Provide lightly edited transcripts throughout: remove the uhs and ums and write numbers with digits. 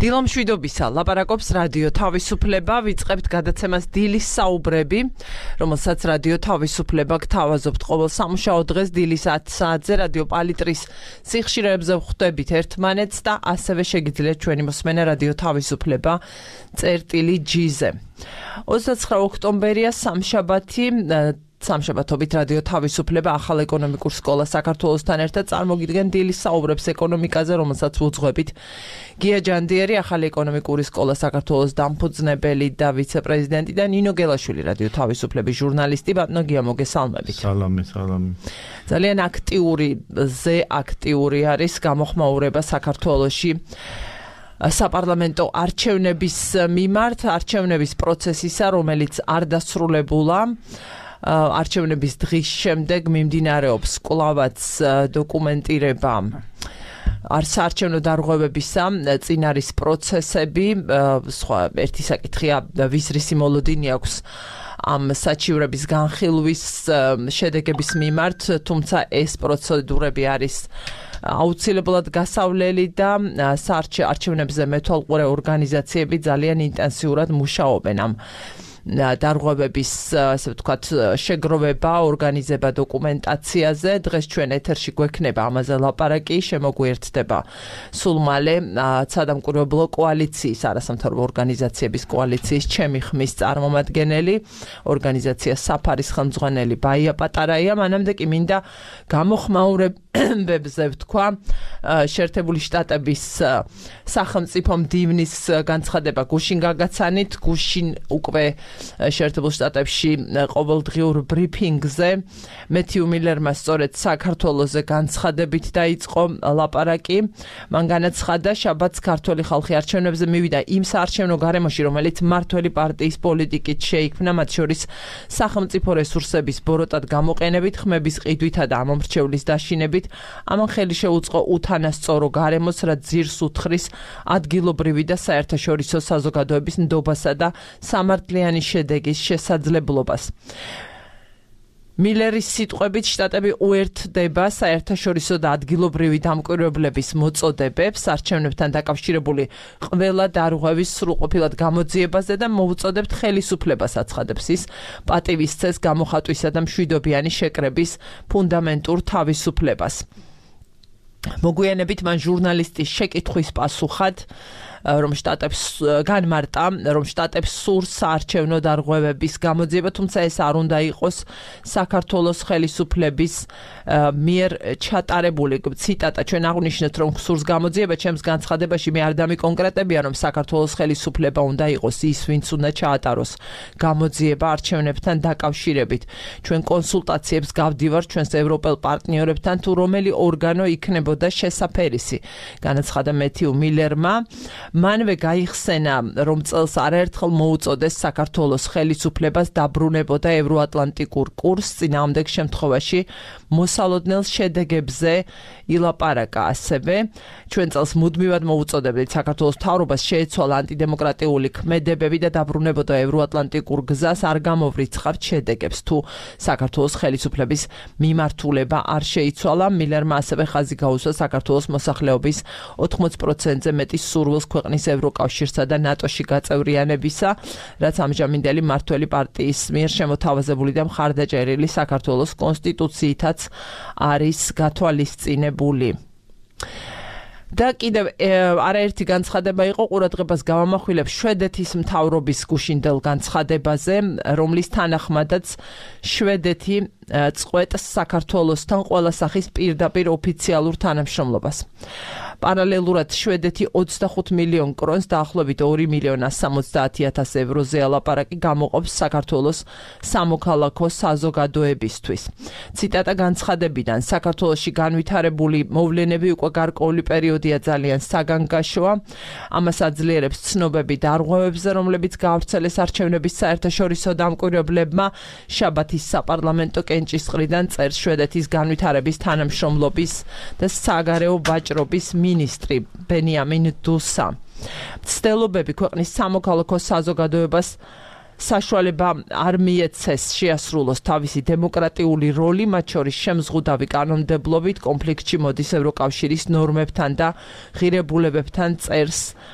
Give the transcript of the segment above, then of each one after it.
დილომშვიდობისა ლაპარაკობს რადიო თავისუფლება, ვიწყებთ გადაცემას დილის საუბრები, რომელსაც რადიო თავისუფლება გთავაზობთ ყოველ სამუშაო დღეს დილის 10 საათზე რადიო პალიტრის სიხშირეებზე ვხვდებით ერთმანეთს და ასევე შეგიძლიათ ჩვენი მოსმენა რადიო თავისუფლება წერტილი-G-ზე. 29 ოქტომბერია სამშაბათი სამშაბათობით რადიო თავისუფლება ახალ ეკონომიკურ სკოლას საქართველოსთან ერთად წარმოგიდგენ დილის საუბრებს ეკონომიკაზე, რომელსაც ვუძღვებით. გია ჯანდიერი, ახალი ეკონომიკური სკოლა საქართველოს დამფუძნებელი და ვიცე-პრეზიდენტი და ნინო გელაშვილი, რადიო თავისუფლების ჟურნალისტი. ბატონო გია, მოგესალმებით. სალამი. ძალიან აქტიური არის გამოხმაურება საქართველოში საპარლამენტო არჩევნების მიმართ, არჩევნების პროცესისა, რომელიც არ დასრულებულა. არჩევნების დღის შემდეგ მიმდინარეობს კვლავაც დოკუმენტირება საარჩევნო დარღვევებისა, წინ არის პროცესები, სხვა ერთი საკითხია ვის რისი მოლოდინი აქვს ამ საჩივრების განხილვის შედეგების მიმართ, თუმცა ეს პროცედურები არის აუცილებლად გასავლელი და არჩევნებზე მეთვალყურე ორგანიზაციები ძალიან ინტენსიურად მუშაობენ ამ დარღვევების, ასე ვთქვათ, შეგროვება, ორგანიზება დოკუმენტაციაზე. დღეს ჩვენ ეთერში გვექნება ამაზე ლაპარაკი, შემოგვიერთდება სულ მალე სადამკვირვებლო კოალიციის, არასამთავრობო ორგანიზაციების კოალიციის ჩემი ხმის წარმომადგენელი, ორგანიზაცია საფარის ხელმძღვანელი ბაია პატარაია. მანამდე კი მინდა გამოხმაურებებზე ვთქვა შეერთებული შტატების სახელმწიფო მდივნის განცხადება გუშინ გაგაცანით, გუშინ უკვე შეერთებულ შტატებში ყოველდღიურ ბრიფინგზე მეთიუ მილერმა სწორედ საქართველოზე განცხადებით დაიწყო ლაპარაკი. მან განაცხადა, შაბათს ქართველი ხალხი არჩევნებზე მივიდა იმ საარჩევნო გარემოში, რომელიც მმართველი პარტიის პოლიტიკით შეიქმნა, მათ შორის სახელმწიფო რესურსების ბოროტად გამოყენებით, ხმების ყიდვითა და ამომრჩევლის დაშინებით. ამან ხელი შეუწყო უთანასწორო გარემოს, რაც ძირს უთხრის ადგილობრივი და საერთაშორისო საზოგადოების ნდობასა და სამართლიანი შედეგის შესაძლებლობას. მილერის სიტყვებით, შტატები უერთდება საერთაშორისო და ადგილობრივი დამკვირვებლების მოწოდებებს არჩევნებთან დაკავშირებული ყველა დარღვევის სრულყოფილად გამოძიებაზე და მოუწოდებთ ხელისუფლებას, აცხადებს ის, პატივისცეს გამოხატვისა და მშვიდობიანი შეკრების ფუნდამენტურ თავისუფლებას. მოგვიანებით მან ჟურნალისტის შეკითხვის პასუხად რომ შტატებს სურს საარჩევნო დარღვევების გამოძიება, თუმცა ეს არ უნდა იყოს საქართველოს ხელისუფლების მიერ ჩატარებული. ციტატა: ჩვენ აღვნიშნეთ, რომ სურს გამოძიება, ჩემს განცხადებაში მე არ დამიკონკრეტებია, რომ საქართველოს ხელისუფლება უნდა იყოს ის, ვინც უნდა ჩაატაროს გამოძიება არჩევნებთან დაკავშირებით. ჩვენ კონსულტაციებს გავდივართ ჩვენს ევროპელ პარტნიორებთან, თუ რომელი ორგანო იქნებოდა შესაფერისი, განაცხადა მეთიუ მილერმა. მანვე გაიხსენა, რომ წელს არაერთხელ მოუწოდეს საქართველოს ხელისუფლებას დაბრუნებოდა ევროატლანტიკურ კურსს, წინააღმდეგ შემთხვევაში მოსალოდნელ შედეგებზე ილაპარაკა. ასევე ჩვენ წელს მუდმივად მოუწოდებდით საქართველოს მთავრობას შეეცვალა ანტიდემოკრატიული ქმედებები და დაბრუნებოდა ევროატლანტიკურ გზას, არ გამოვრიცხავთ შედეგებს. თუ საქართველოს ხელისუფლების მიმართულება არ შეიცვალა, მილერმა ასევე ხაზი გაუსვა საქართველოს მოსახლეობის 80%-ზე მეტი სურვილს ქვეყნის ევროკავშირსა და ნატოში გაწევრიანებისა, რაც ამჟამინდელი მმართველი პარტიის მიერ შემოთავაზებული და მხარდაჭერილი საქართველოს კონსტიტუციითაც არის გათვალისწინებული. და კიდევ არაერთი განცხადება იყო, ყურადღებას გავამახვილებ შვედეთის მთავრობის გუშინდელ განცხადებაზე, რომლის თანახმადაც შვედეთი წყვეტს საქართველოსთან ყველა სახის პირდაპირ ოფიციალურ თანამშრომლობას. პარალელურად შვედეთი 25 მილიონ კრონს, დაახლოებით 2,170,000 ევროზე ალაპარაკი გამოყოფს საქართველოს სამოქალაქო საზოგადოებისთვის. ციტატა განცხადებიდან: საქართველოში განვითარებული მოვლენები უკვე გარკვეული პერიოდია ძალიან საგანგაშოა. ამას აძლიერებს ცნობები დარღვევებზე, რომლებიც გაავრცელეს არჩევნების საერთაშორისო დამკვირვებლებმა. შაბათის საპარლამენტო კენჭისყრიდან წერს შვედეთის განვითარების თანამშრომლობის და საგარეო ვაჭრობის მინისტრი ბენიამინ დუსა. მცდელობები ქვეყნის სამოქალაქო საზოგადოებას საშუალება არ მიეცეს შეასრულოს თავისი დემოკრატიული როლი, მათ შორის შემზღუდავი კანონმდებლობით, კონფლიქტში მოდის ევროკავშირის ნორმებთან და ღირებულებებთან წერს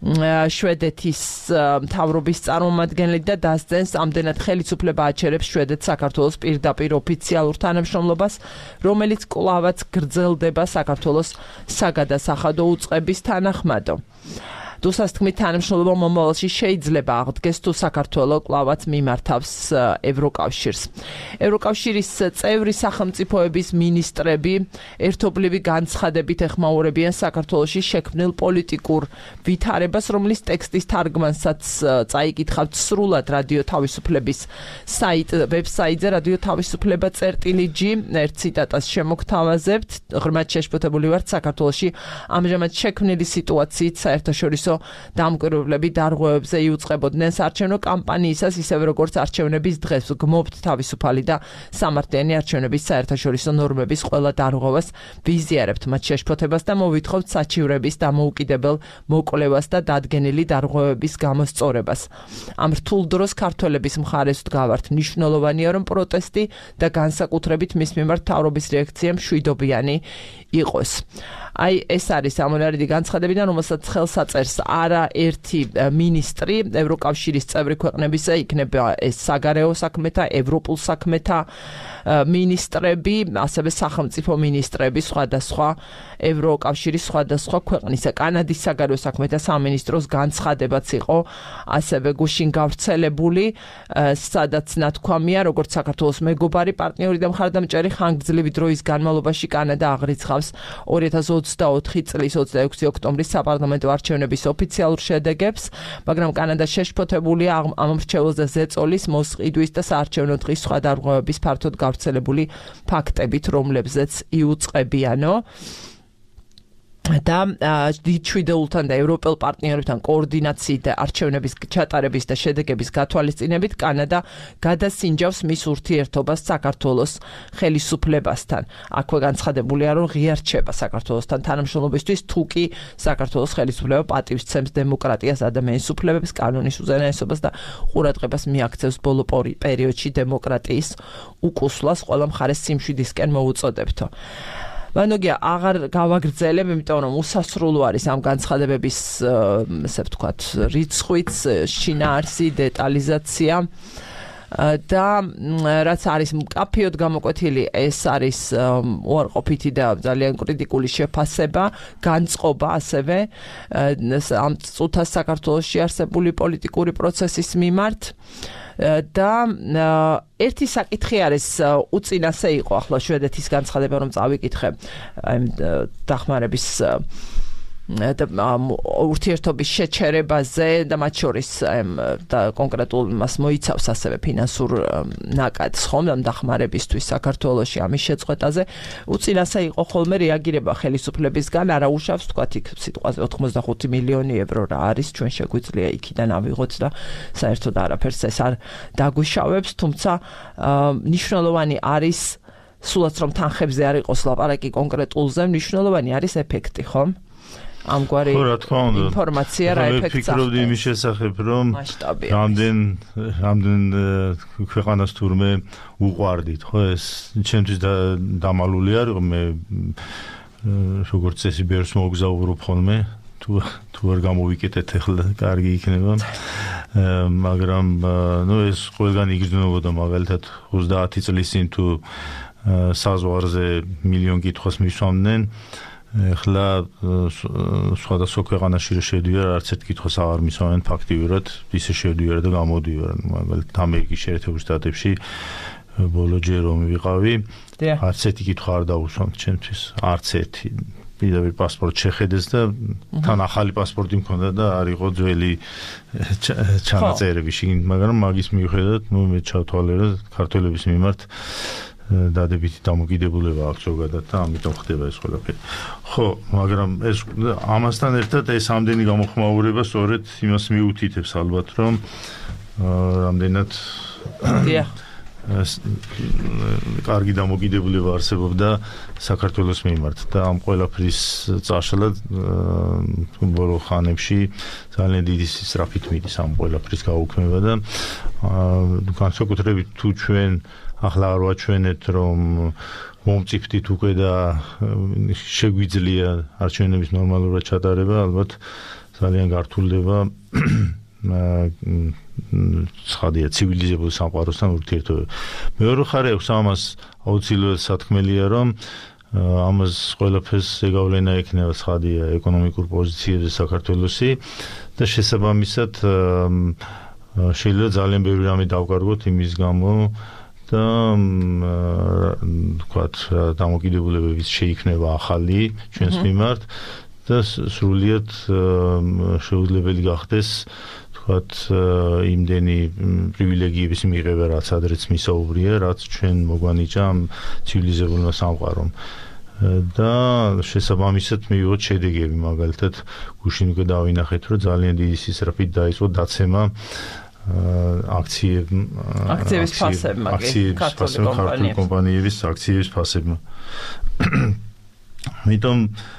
შვედეთის მთავრობის წარმომადგენელი და დასძენს ამდენად ხელისუფლება აჩერებს შვედეთს საქართველოს პირდაპირ ოფიციალურ თანამშრომლობას, რომელიც კვლავაც გრძელდება საქართველოს საგადასახადო უწყების თანახმადო. დუსას თქმით, თანამშრომლობა მომავალში შეიძლება აღდგეს თუ საქართველო კვლავაც მიმართავს ევროკავშირს. ევროკავშირის წევრი სახელმწიფოების მინისტრები ერთობლივი განცხადებით ეხმაურებიან საქართველოში შექმნილ პოლიტიკურ ვითარებას, რომლის ტექსტის თარგმანსაც წაიკითხავთ სრულად რადიო თავისუფლების ვებსაიტზე radio-tavisupleba.gi. ერთ ციტატას შემოგთავაზებთ. ღრმად შეშფოთებული ვართ საქართველოში ამჟამად შექმნილი სიტუაციით საერთაშორისო დამკვირვებლები დარღვევებზე იუწყებოდნენ საარჩევნო კამპანიისას, ისევე როგორც არჩევნების დღეს. გმობთ თავისუფალი და სამართლიანი არჩევნების საერთაშორისო ნორმების ყველა დარღვევას, ვიზიარებთ მათ შეშფოთებას და მოვითხოვთ საჩივრების დამოუკიდებელ მოკვლევას და დადგენილი დარღვევების გამოსწორებას. ამ რთულ დროს ქართველების მხარეს ვდგავართ. მნიშვნელოვანია, რომ პროტესტი და განსაკუთრებით მის მიმართ მთავრობის რეაქცია მშვიდობიანი იყოს. აი ეს არის ამონარიდი განცხადებიდან, რომელსაც ხელს აწერს არაერთი მინისტრი ევროკავშირის წევრი ქვეყნებისა, იქნება ეს საგარეო საქმეთა, ევროპულ საქმეთა მინისტრები, ასევე სახელმწიფო მინისტრები სხვადასხვა ევროკავშირის სხვადასხვა ქვეყნისა. კანადის საგარეო საქმეთა სამინისტროს განცხადებაც იყო ასევე გუშინ გავრცელებული, სადაც ნათქვამია, როგორც საქართველოს მეგობარი პარტნიორი და მხარდამჭერი ხანგრძლივი დროის განმავლობაში კანადა აღრიცხავს 2024 წლის 26 ოქტომბრის საპარლამენტო არჩევნების ოფიციალურ შედეგებს, მაგრამ კანადა შეშფოთებულია ამ მრჩეველზე ზეწოლის, მოსყიდვის და საარჩევნო დღის სხვა დარღვევების ფართოდ გავრცელებული ფაქტებით, რომლებზეც იუწყებიანო. და დიდ-შვიდეულთან და ევროპელ პარტნიორებთან კოორდინაციით და არჩევნების ჩატარების და შედეგების გათვალისწინებით კანადა გადასინჯავს მის ურთიერთობას საქართველოს ხელისუფლებასთან. აქვე განცხადებულია, რომ ღია რჩება საქართველოსთან თანამშრომლობისთვის, თუ კი საქართველოს ხელისუფლება პატივს ცემს დემოკრატიას, ადამიანის უფლებებს, კანონის უზენაესობას და ყურადღებას მიაქცევს ბოლო პერიოდში დემოკრატიის უკუსვლას, ყველა მხარეს სიმშვიდისკენ მოუწოდებთო. Vanogea აღარ გავაგრძელებ, იმიტომ რომ უსასრულო არის ამ განცხადებების, ესე ვთქვათ, რიცხვიც, შინაარსი, დეტალიზაცია და რაც არის მკაფიოდ გამოკვეთილი, ეს არის უარყოფითი და ძალიან კრიტიკული შეფასება, განწყობა ასევე ამ წუთას საქართველოში არსებული პოლიტიკური პროცესის მიმართ. და ერთი საკითხი არის უწინასე იყო ახლა შვედეთის განცხადება რომ წავიკითხე დახმარების ურთიერთობის შეჩერებაზე და მათ შორის და კონკრეტულ მას მოიცავს ასევე ფინანსურ ნაკადს ხომ დახმარებისთვის საქართველოში ამის შეწყვეტაზე უწინასე იყო ხოლმე რეაგირება ხელისუფლებისგან არა უშავს თქვათ იქ სიტყვაზე 85 მილიონი ევრო რა არის ჩვენ შეგვიძლია იქიდან ავიღოთ და საერთოდ არაფერს ეს არ დაგვიშავებს თუმცა მნიშვნელოვანი არის სულაც რომ თანხებზე არ იყოს ლაპარაკი კონკრეტულზე მნიშვნელოვანი არის ეფექტი ხომ ამგვარი ინფორმაცია რა ეფექტს აქვს. ვფიქრობდი იმის შესახებ, რომ რამდენ ქვეყანას თურმე უყვარდით, ხო ეს ჩემთვის დამალული არ მე როგორც წესი ბერს მოგზაურობ ხოლმე, თუ არ გამოვიკეთეთ ახლა კარგი იქნება. მაგრამ ნუ ეს ყველგან იგრძნობოდა მაგალითად 30 წლის წინ თუ საზღვარზე მილიონ კითხვას მისვამდნენ ახლა სხვადასხვა ქვეყანაში შედიოდა არც ერთ კითხვას აღარ მისვამენ ფაქტიურად ისე შედიოდა და გამოდიოდა მაგალითად ამერიკის შეერთებულ შტატებში ბოლო ჯერ რომ ვიყავი არც ერთი კითხვა არ დაუსვამთ ჩემთვის არც ერთი პირდაპირ პასპორტ შეხედეს და თან ახალი პასპორტი მქონდა და არ იყო ძველი ჩანაწერები შიგნით მაგრამ მაგის მიუხედავად ნუ მე ჩავთვალე რომ ქართველების მიმართ დადებითი დამოკიდებულება აქვს ზოგადად და ამიტომ ხდება ეს ყველაფერი. ხო, მაგრამ ეს ამასთან ერთად ეს ამდენი გამოხმაურება სწორედ იმას მიუთითებს ალბათ, რომ რამდენად კარგი დამოკიდებულება არსებობდა საქართველოს მიმართ და ამ ყველაფრის წაშლად ბოლო ხანებში ძალიან დიდი სწრაფით მიდის ამ ყველაფრის გაუქმება და განსაკუთრებით თუ ჩვენ ახლა არ ვაჩვენეთ რომ მომწიფდით უკვე და შეგვიძლია არჩევნების ნორმალურად ჩატარება ალბათ ძალიან გართულდება ცხადია ცივილიზებული სამყაროსთან ურთიერთობა. მეორე ხარი აქვს ამას აუცილებლად სათქმელია, რომ ამას ყველაფერს ზეგავლენა ექნება ცხადია ეკონომიკურ პოზიციებზე საქართველოსი და შესაბამისად შეიძლება ძალიან ბევრი რამე დავკარგოთ იმის გამო და ვთქვათ დამოკიდებულებებიც შეიქმნება ახალი ჩვენს მიმართ და სრულიად შეუძლებელი გახდეს ვთქვათ იმდენი პრივილეგიების მიღება რაც ადრეც მისაუბრია რაც ჩვენ მოგვანიჭა ამ ცივილიზებულმა სამყარომ და შესაბამისად მივიღოთ შედეგები მაგალითად გუშინ უკვე დავინახეთ რომ ძალიან დიდი სისწრაფით დაიწყო დაცემა აქციების ფასებმა ქართული კომპანიების აქციების ფასებმა მითომ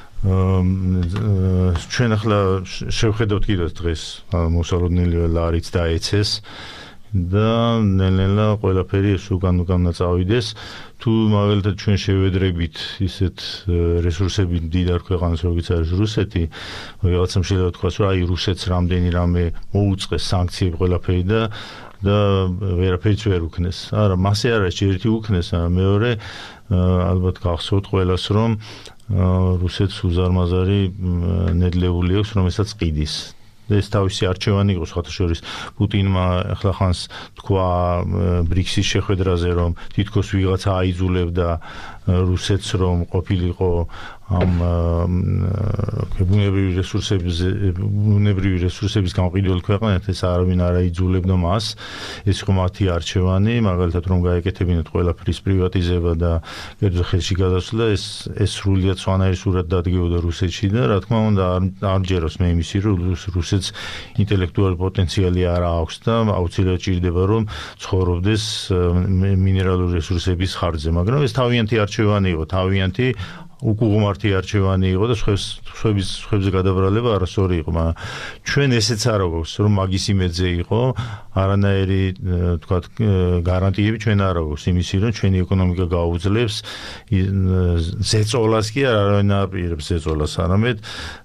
ჩვენ ახლა შევხედავთ კიდევ დღეს მოსალოდნელი ლარიც დაეცეს და ნელ-ნელა ყველაფერი ეს უკან წავიდეს თუ მაგალითად ჩვენ შევედრებით ისეთ რესურსები მდიდარ ქვეყანას როგორც არის რუსეთი ვიღაცამ შეიძლება თქვას რომ აი რუსეთს რამდენი რამე მოუწყეს სანქციები ყველაფერი და ვერაფერიც ვერ უქნეს არა მასე არა ერთი უქნეს მეორე ალბათ გახსოვთ ყველას რომ რუსეთს უზარმაზარი ნედლეული აქვს რომელსაც ყიდის ეს თავისი არჩევანი იყო სხვათაშორის პუტინმა ახლა ხანს თქვა ბრიქსის შეხვედრაზე რომ თითქოს ვიღაცა აიძულებდა რუსეთს რომ ყოფილიყო ამ ბუნებრივი რესურსების გამყიდველ ქვეყანად ეს არავინ არ აიძულებდა მას ეს იყო მათი არჩევანი მაგალითად რომ გაეკეთებინათ ყველაფრის პრივატიზება და კერძო ხელში გადასვლა ეს სრულიად სვანაირი სურათ დადგებოდა რუსეთში და რა თქმა უნდა არ ჯეროს მე იმისი რომ რუსეთს ინტელექტუალური პოტენციალი არ აქვს და აუცილებლად ჭირდება რომ ცხოვრობდეს მინერალური რესურსების ხარჯზე მაგრამ ეს თავიანთი არჩევანი იყო თავიანთი უკუღმართი არჩევანი იყო და სხვებზე გადაბრალება არასწორი იყო, მაგრამ ჩვენ ესეც არ აქვს, რომ მაგის იმედზე იყო, არანაირი თქვათ გარანტიები ჩვენ არ აქვს იმისი, რომ ჩვენი ეკონომიკა გაუძლებს ზეწოლას კი არ აპირებს ზეწოლას, არამედ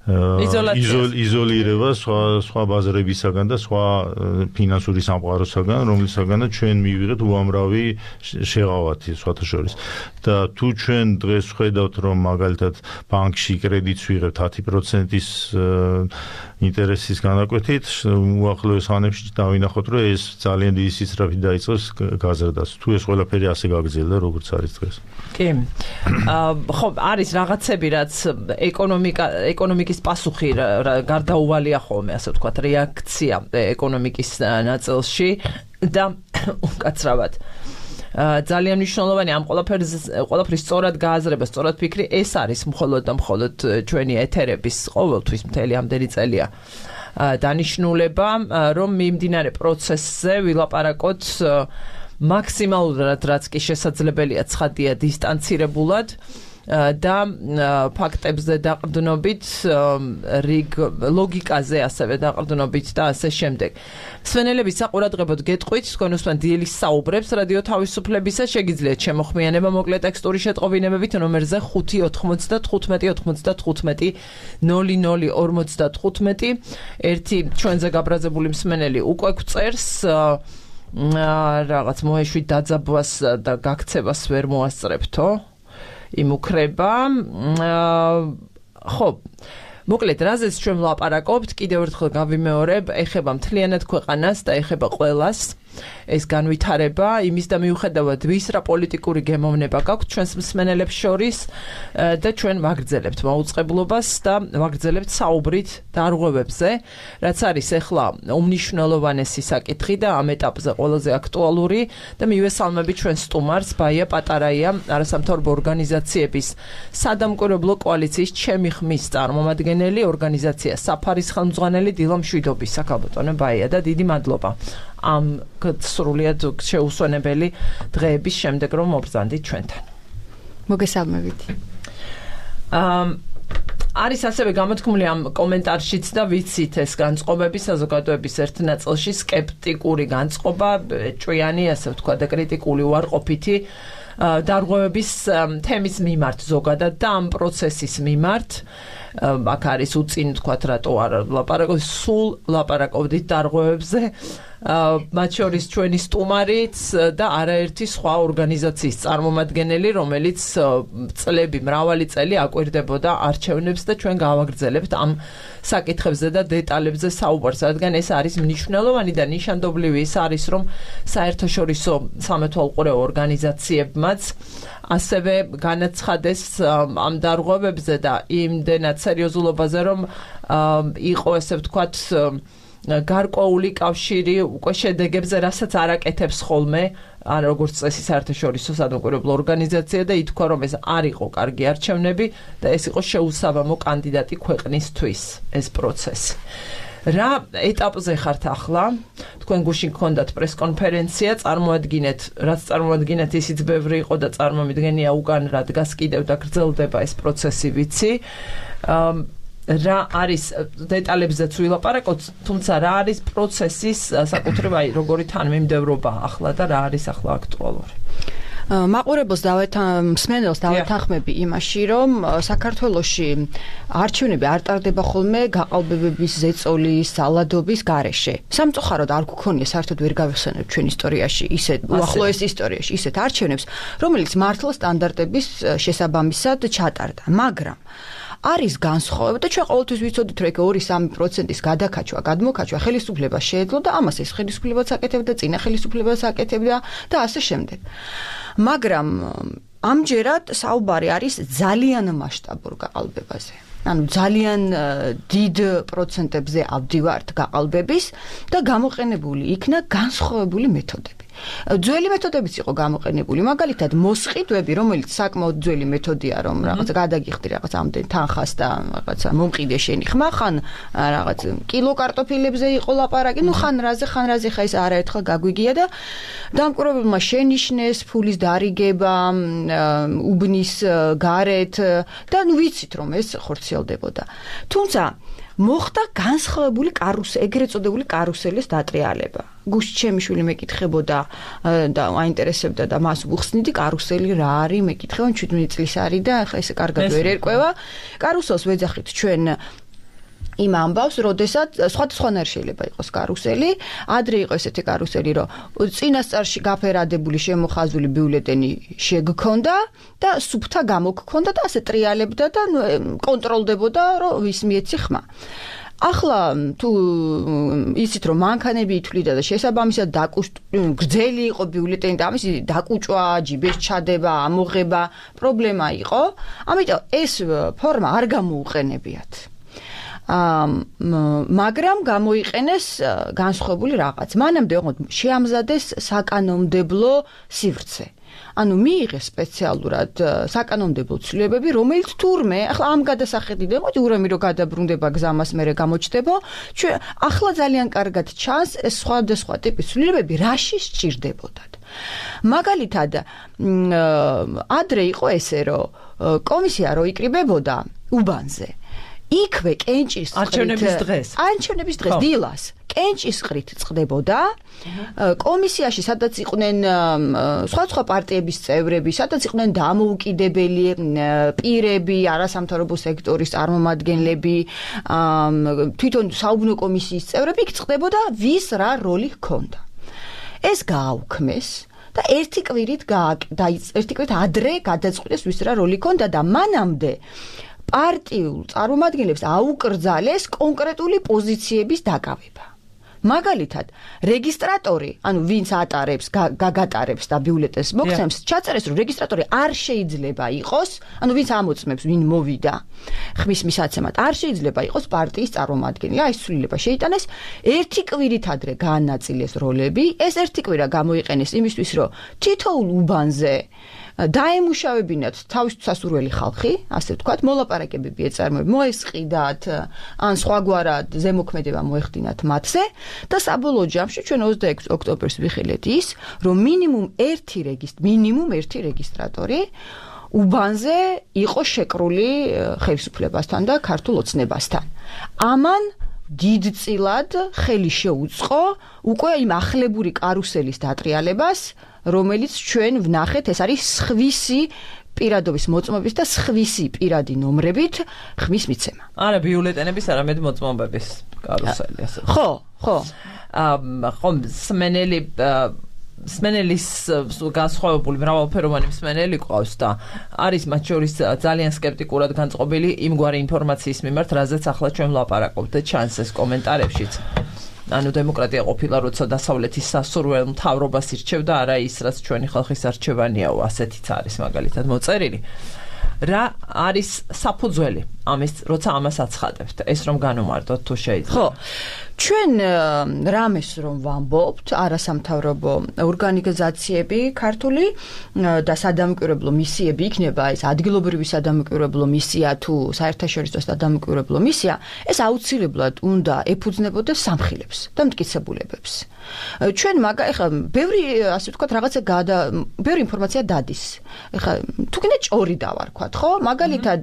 იზოლირება სხვა ბაზრებისაგან და სხვა ფინანსური სამყაროსაგან, რომლისაგანაც ჩვენ მივიღეთ უამრავი შეღავათი სხვათა შორის. და თუ ჩვენ დღეს ხედავთ, რომ მაგალითად ბანკში კრედიტს ვიღებთ 10%-ის ინტერესის განაკვეთით, უახლოეს ხანებში დავინახოთ, რომ ეს ძალიან დიდი სისწრაფით დაიწყოს გაზრდას. თუ ეს ყველაფერი ასე გაგრძელდა, როგორც არის დღეს. კი. ხო, არის რაღაცები, რაც ეკონომიკის პასუხი გარდაუვალია ხოლმე, ასე ვთქვათ, რეაქცია ეკონომიკის ნაწილში და უკაცრავად ძალიან მნიშვნელოვანი ამ ყველაფრის სწორად გააზრება, სწორად ფიქრი, ეს არის მხოლოდ და მხოლოდ ჩვენი ეთერების ყოველთვის მთელი ამდენი წელია დანიშნულება, რომ მიმდინარე პროცესზე ვილაპარაკოთ მაქსიმალურად, რაც კი შესაძლებელია, ცხადია დისტანცირებულად და ფაქტებზე დაყრდნობით, ლოგიკაზე ასევე დაყრდნობით და ასე შემდეგ. მსვენელების საყურადღებოდ გეტყვით, თქვენ უსმენთ დიელის საუბრებს რადიო თავისუფლებისა, შეგიძლიათ შემოხმიანება მოკლე ტექსტური შეტყობინებებით ნომერზე 595-95-00-55. ერთი ჩვენზე გაბრაზებული მსმენელი უკვე გვწერს რაღაც მოეშვით დაძაბვას და გაქცევას ვერ მოასწრებთო. იმუქრება. ხო, მოკლედ, რაზეც ჩვენ ვლაპარაკობთ, კიდევ ერთხელ გავიმეორებ, ეხება მთლიანად ქვეყანას და ეხება ყველას. ეს განვითარება იმის და მიუხედავად ვის რა პოლიტიკური გემოვნება გაქვთ ჩვენს მსმენელებს შორის და ჩვენ ვაგრძელებთ მაუწყებლობას და ვაგრძელებთ საუბრით დარღვევებზე, რაც არის ახლა უმნიშვნელოვანესი საკითხი და ამ ეტაპზე ყველაზე აქტუალური და მივესალმებით ჩვენ სტუმარს ბაია პატარაია, არასამთავრობო ორგანიზაციების სადამკვირვებლო კოალიციის ჩემი ხმის წარმომადგენელი, ორგანიზაცია საფარის ხელმძღვანელი დილა მშვიდობისა, ქალბატონო ბაია და დიდი მადლობა. ამ სრულიად შეუსვენებელი დღეების შემდეგ რომ მობრძანდით ჩვენთან. მოგესალმებით. არის ასევე გამოთქმული ამ კომენტარშიც და ვიცით ეს განწყობები საზოგადოების ერთ ნაწილში სკეპტიკური განწყობა, ჭვიანი, ასე ვთქვა და კრიტიკული უარყოფითი დარღვევების თემის მიმართ ზოგადად და ამ პროცესის მიმართ. აქ არის უწინ თქვათ რატო არ ლაპარაკობთ, სულ ლაპარაკობდით დარღვევებზე, მათ შორის ჩვენი სტუმარიც და არაერთი სხვა ორგანიზაციის წარმომადგენელი, რომელიც მრავალი წელი აკვირდებოდა არჩევნებს და ჩვენ გავაგრძელებთ ამ საკითხებზე და დეტალებზე საუბარს, რადგან ეს არის მნიშვნელოვანი და ნიშანდობლივი ის არის, რომ საერთაშორისო სამეთვალყურეო ორგანიზაციებმაც ასევე განაცხადეს ამ დარღვევებზე და იმდენად სერიოზულობაზე, რომ იყო ესე ვთქვათ გარკვეული კავშირი უკვე შედეგებზე, რასაც არ აკეთებს ხოლმე, ან როგორც წესი საერთაშორისო სადამკვირვებლო ორგანიზაცია და ითქვა, რომ ეს არ იყო კარგი არჩევნები და ეს იყო შეუსაბამო კანდიდატი ქვეყნისთვის ეს პროცესი. რა ეტაპზე ხართ ახლა? თქვენ გუშინ გქონდათ პრესკონფერენცია, წარმოადგინეთ, რაც წარმოადგინეთ, ისიც ბევრი იყო და წარმომიდგენია უკან რა დგას კიდევ და გრძელდება ეს პროცესი, ვიცი. რა არის დეტალებზეც ვილაპარაკოთ, თუმცა რა არის პროცესის საკუთრივ როგორი თანმიმდევრობა ახლა და რა არის ახლა აქტუალური? მაყურებელს მსმენელს დავეთანხმები იმაში, რომ საქართველოში არჩევნები არ ტარდება ხოლმე გაყალბებების, ზეწოლის, ძალადობის გარეშე. სამწუხაროდ არ გქონია საერთოდ ვერ გავიხსენებთ ჩვენ ისტორიაში, ისეთ უახლოეს ისტორიაში ისეთ არჩევნებს, რომელიც მართლა სტანდარტების შესაბამისად ჩატარდა, მაგრამ არის განსხვავება და ჩვენ ყოველთვის ვიცოდით, რომ 2-3%-ის გადაკაჩვა, გადმოკაჩვა ხელისუფლებას შეეძლო და ამას ეს ხელისუფლებაც აკეთებდა, წინა ხელისუფლებას აკეთებდა და ასე შემდეგ. მაგრამ ამჯერად საუბარი არის ძალიან მასშტაბურ გაყალბებაზე. ანუ ძალიან დიდ პროცენტებზე ავდივართ გაყალბების და გამოყენებული იქნა განსხვავებული მეთოდები. ძველი მეთოდებიც იყო გამოყენებული, მაგალითად მოსყიდვები, რომელიც საკმაოდ ძველი მეთოდია, რომ რაღაც გადაგიხდი რაღაც ამდენ თანხას და რაღაცა მომყიდე შენი ხმა, ხან რაღაც კილო კარტოფილებზე იყო ლაპარაკი, ნუ ხან რაზე ხა ეს არაერთხელ გაგვიგია და დამკვირვებელმა შენიშნეს ფულის დარიგება უბნის გარეთ და ნუ ვიცით რომ ეს ხორციელდებოდა. თუმცა მოხდა განსხვავებული ეგრეთ წოდებული კარუსელის დატრიალება. გუშინ ჩემი შვილი მეკითხებოდა და აინტერესებდა და მას ვუხსნიდი კარუსელი რა არის, მეკითხება 17 წლის არის და ახლა ესე კარგად ვერ ერკვევა. კარუსელს ვეძახით ჩვენ იმ ამბავს, როდესაც სხვადასხვანაირი შეიძლება იყოს კარუსელი, ადრე იყო ესეთი კარუსელი, რომ წინასწარში გაფერადებული შემოხაზული ბიულეტენი შეგქონდა და სუფთა გამოგქონდა და ასე ტრიალებდა და კონტროლდებოდა, რომ ვის მიეცი ხმა. ახლა თუ იცით რომ მანქანები ითვლიდა და შესაბამისად გრძელი იყო ბიულეტენი და ამის დაკუჭვა, ჯიბეს ჩადება, ამოღება პრობლემა იყო, ამიტომ ეს ფორმა არ გამოუყენებიათ. მაგრამ გამოიყენეს განსხვავებული რაღაც. მანამდე შეამზადეს საკანონმდებლო სივრცე. ანუ მიიღეს სპეციალურად საკანონმდებლო ცვლილებები, რომელიც თურმე, ახლა ამ გადასახედიდან ურამი რო გადაბრუნდება გზამას მერე გამოჩნდება, ახლა ძალიან კარგად ჩანს ეს სხვადასხვა ტიპის ცვლილებები რაში სჭირდებოდათ. მაგალითად, ადრე იყო ესე, რომ კომისია რო იკრიბებოდა უბანზე იქვე კენჭის არჩევნების დღეს დილას კენჭის ყრით წყდებოდა კომისიაში, სადაც იყვნენ სხვა პარტიების წევრები, სადაც იყვნენ დამოუკიდებელი პირები, არასამთავრობო სექტორის წარმომადგენლები, თვითონ საუბნო კომისიის წევრები, იქ წყდებოდა ვის რა როლი ჰქონდა. ეს გააუქმეს და ერთი კვირით ადრე გადაწყვიტეს ვის რა როლი ჰქონდა და მანამდე პარტიულ წარმომადგენლებს აუკრძალეს კონკრეტული პოზიციების დაკავება. მაგალითად, რეგისტრატორი, ანუ ვინც ატარებს, გაგატარებს და ბიულეტენს მოგცემს, ჩაწერეს, რომ რეგისტრატორი არ შეიძლება იყოს, ანუ ვინც ამოწმებს, ვინ მოვიდა ხმის მისაცემად, არ შეიძლება იყოს პარტიის წარმომადგენელი. აი ეს ცვლილება შეიტანეს, ერთი კვირით ადრე გაანაწილეს როლები, ეს ერთი კვირა გამოიყენეს იმისთვის, რომ თითოეულ უბანზე დაემუშავებინათ თავის სასურველი ხალხი, ასე ვთქვათ, მოლაპარაკებები ეწარმოებინათ, მოესყიდათ, ან სხვაგვარად ზემოქმედება მოეხდინათ მათზე და საბოლოო ჯამში ჩვენ 26 ოქტომბერს ვიხილეთ ის, რომ მინიმუმ ერთი რეგისტრატორი უბანზე იყო შეკრული ხელისუფლებასთან და ქართულ ოცნებასთან. ამან დიდწილად ხელი შეუწყო უკვე იმ ახლებური კარუსელის დატრიალებას, რომელიც ჩვენ ვნახეთ, ეს არის სხვისი პირადობის მოწმობის და სხვისი პირადი ნომრებით ხმის მიცემა. არა ბიულეტენების, არამედ მოწმობების კარუსელი ასე. ხო. ხომ სმენელის განსხვავებული მრავალფეროვანი მსმენელი ყავს და არის მათ შორის ძალიან სკეპტიკურად განწყობილი იმგვარი ინფორმაციის მიმართ, რაზეც ახლა ჩვენ ვლაპარაკობთ და ჩანს ეს კომენტარებშიც. ანუ დემოკრატია ყოფილა, როცა დასავლეთის სასურველ მთავრობას ირჩევდა, არა ის, რაც ჩვენი ხალხის არჩევანიაო, ასეთიც არის მაგალითად მოწერილი. რა არის საფუძველი ამის, როცა ამას აცხადებთ? ეს რომ განუმარტოთ თუ შეიძლება. ხო. ჩვენ რამეს რომ ვამბობთ, არასამთავრობო ორგანიზაციები ქართული და სადამკვირვებლო მისიები იქნება, ეს ადგილობრივი სადამკვირვებლო მისია თუ საერთაშორისო სადამკვირვებლო მისია, ეს აუცილებლად უნდა ეფუძნებოდეს სამხილებს და მტკიცებულებებს. ჩვენ ეხლა ბევრი ასე ვთქვათ რაღაცა ბევრი ინფორმაცია დადის. ეხლა თუ კიდე ჭორი დავარქვათ, ხო? მაგალითად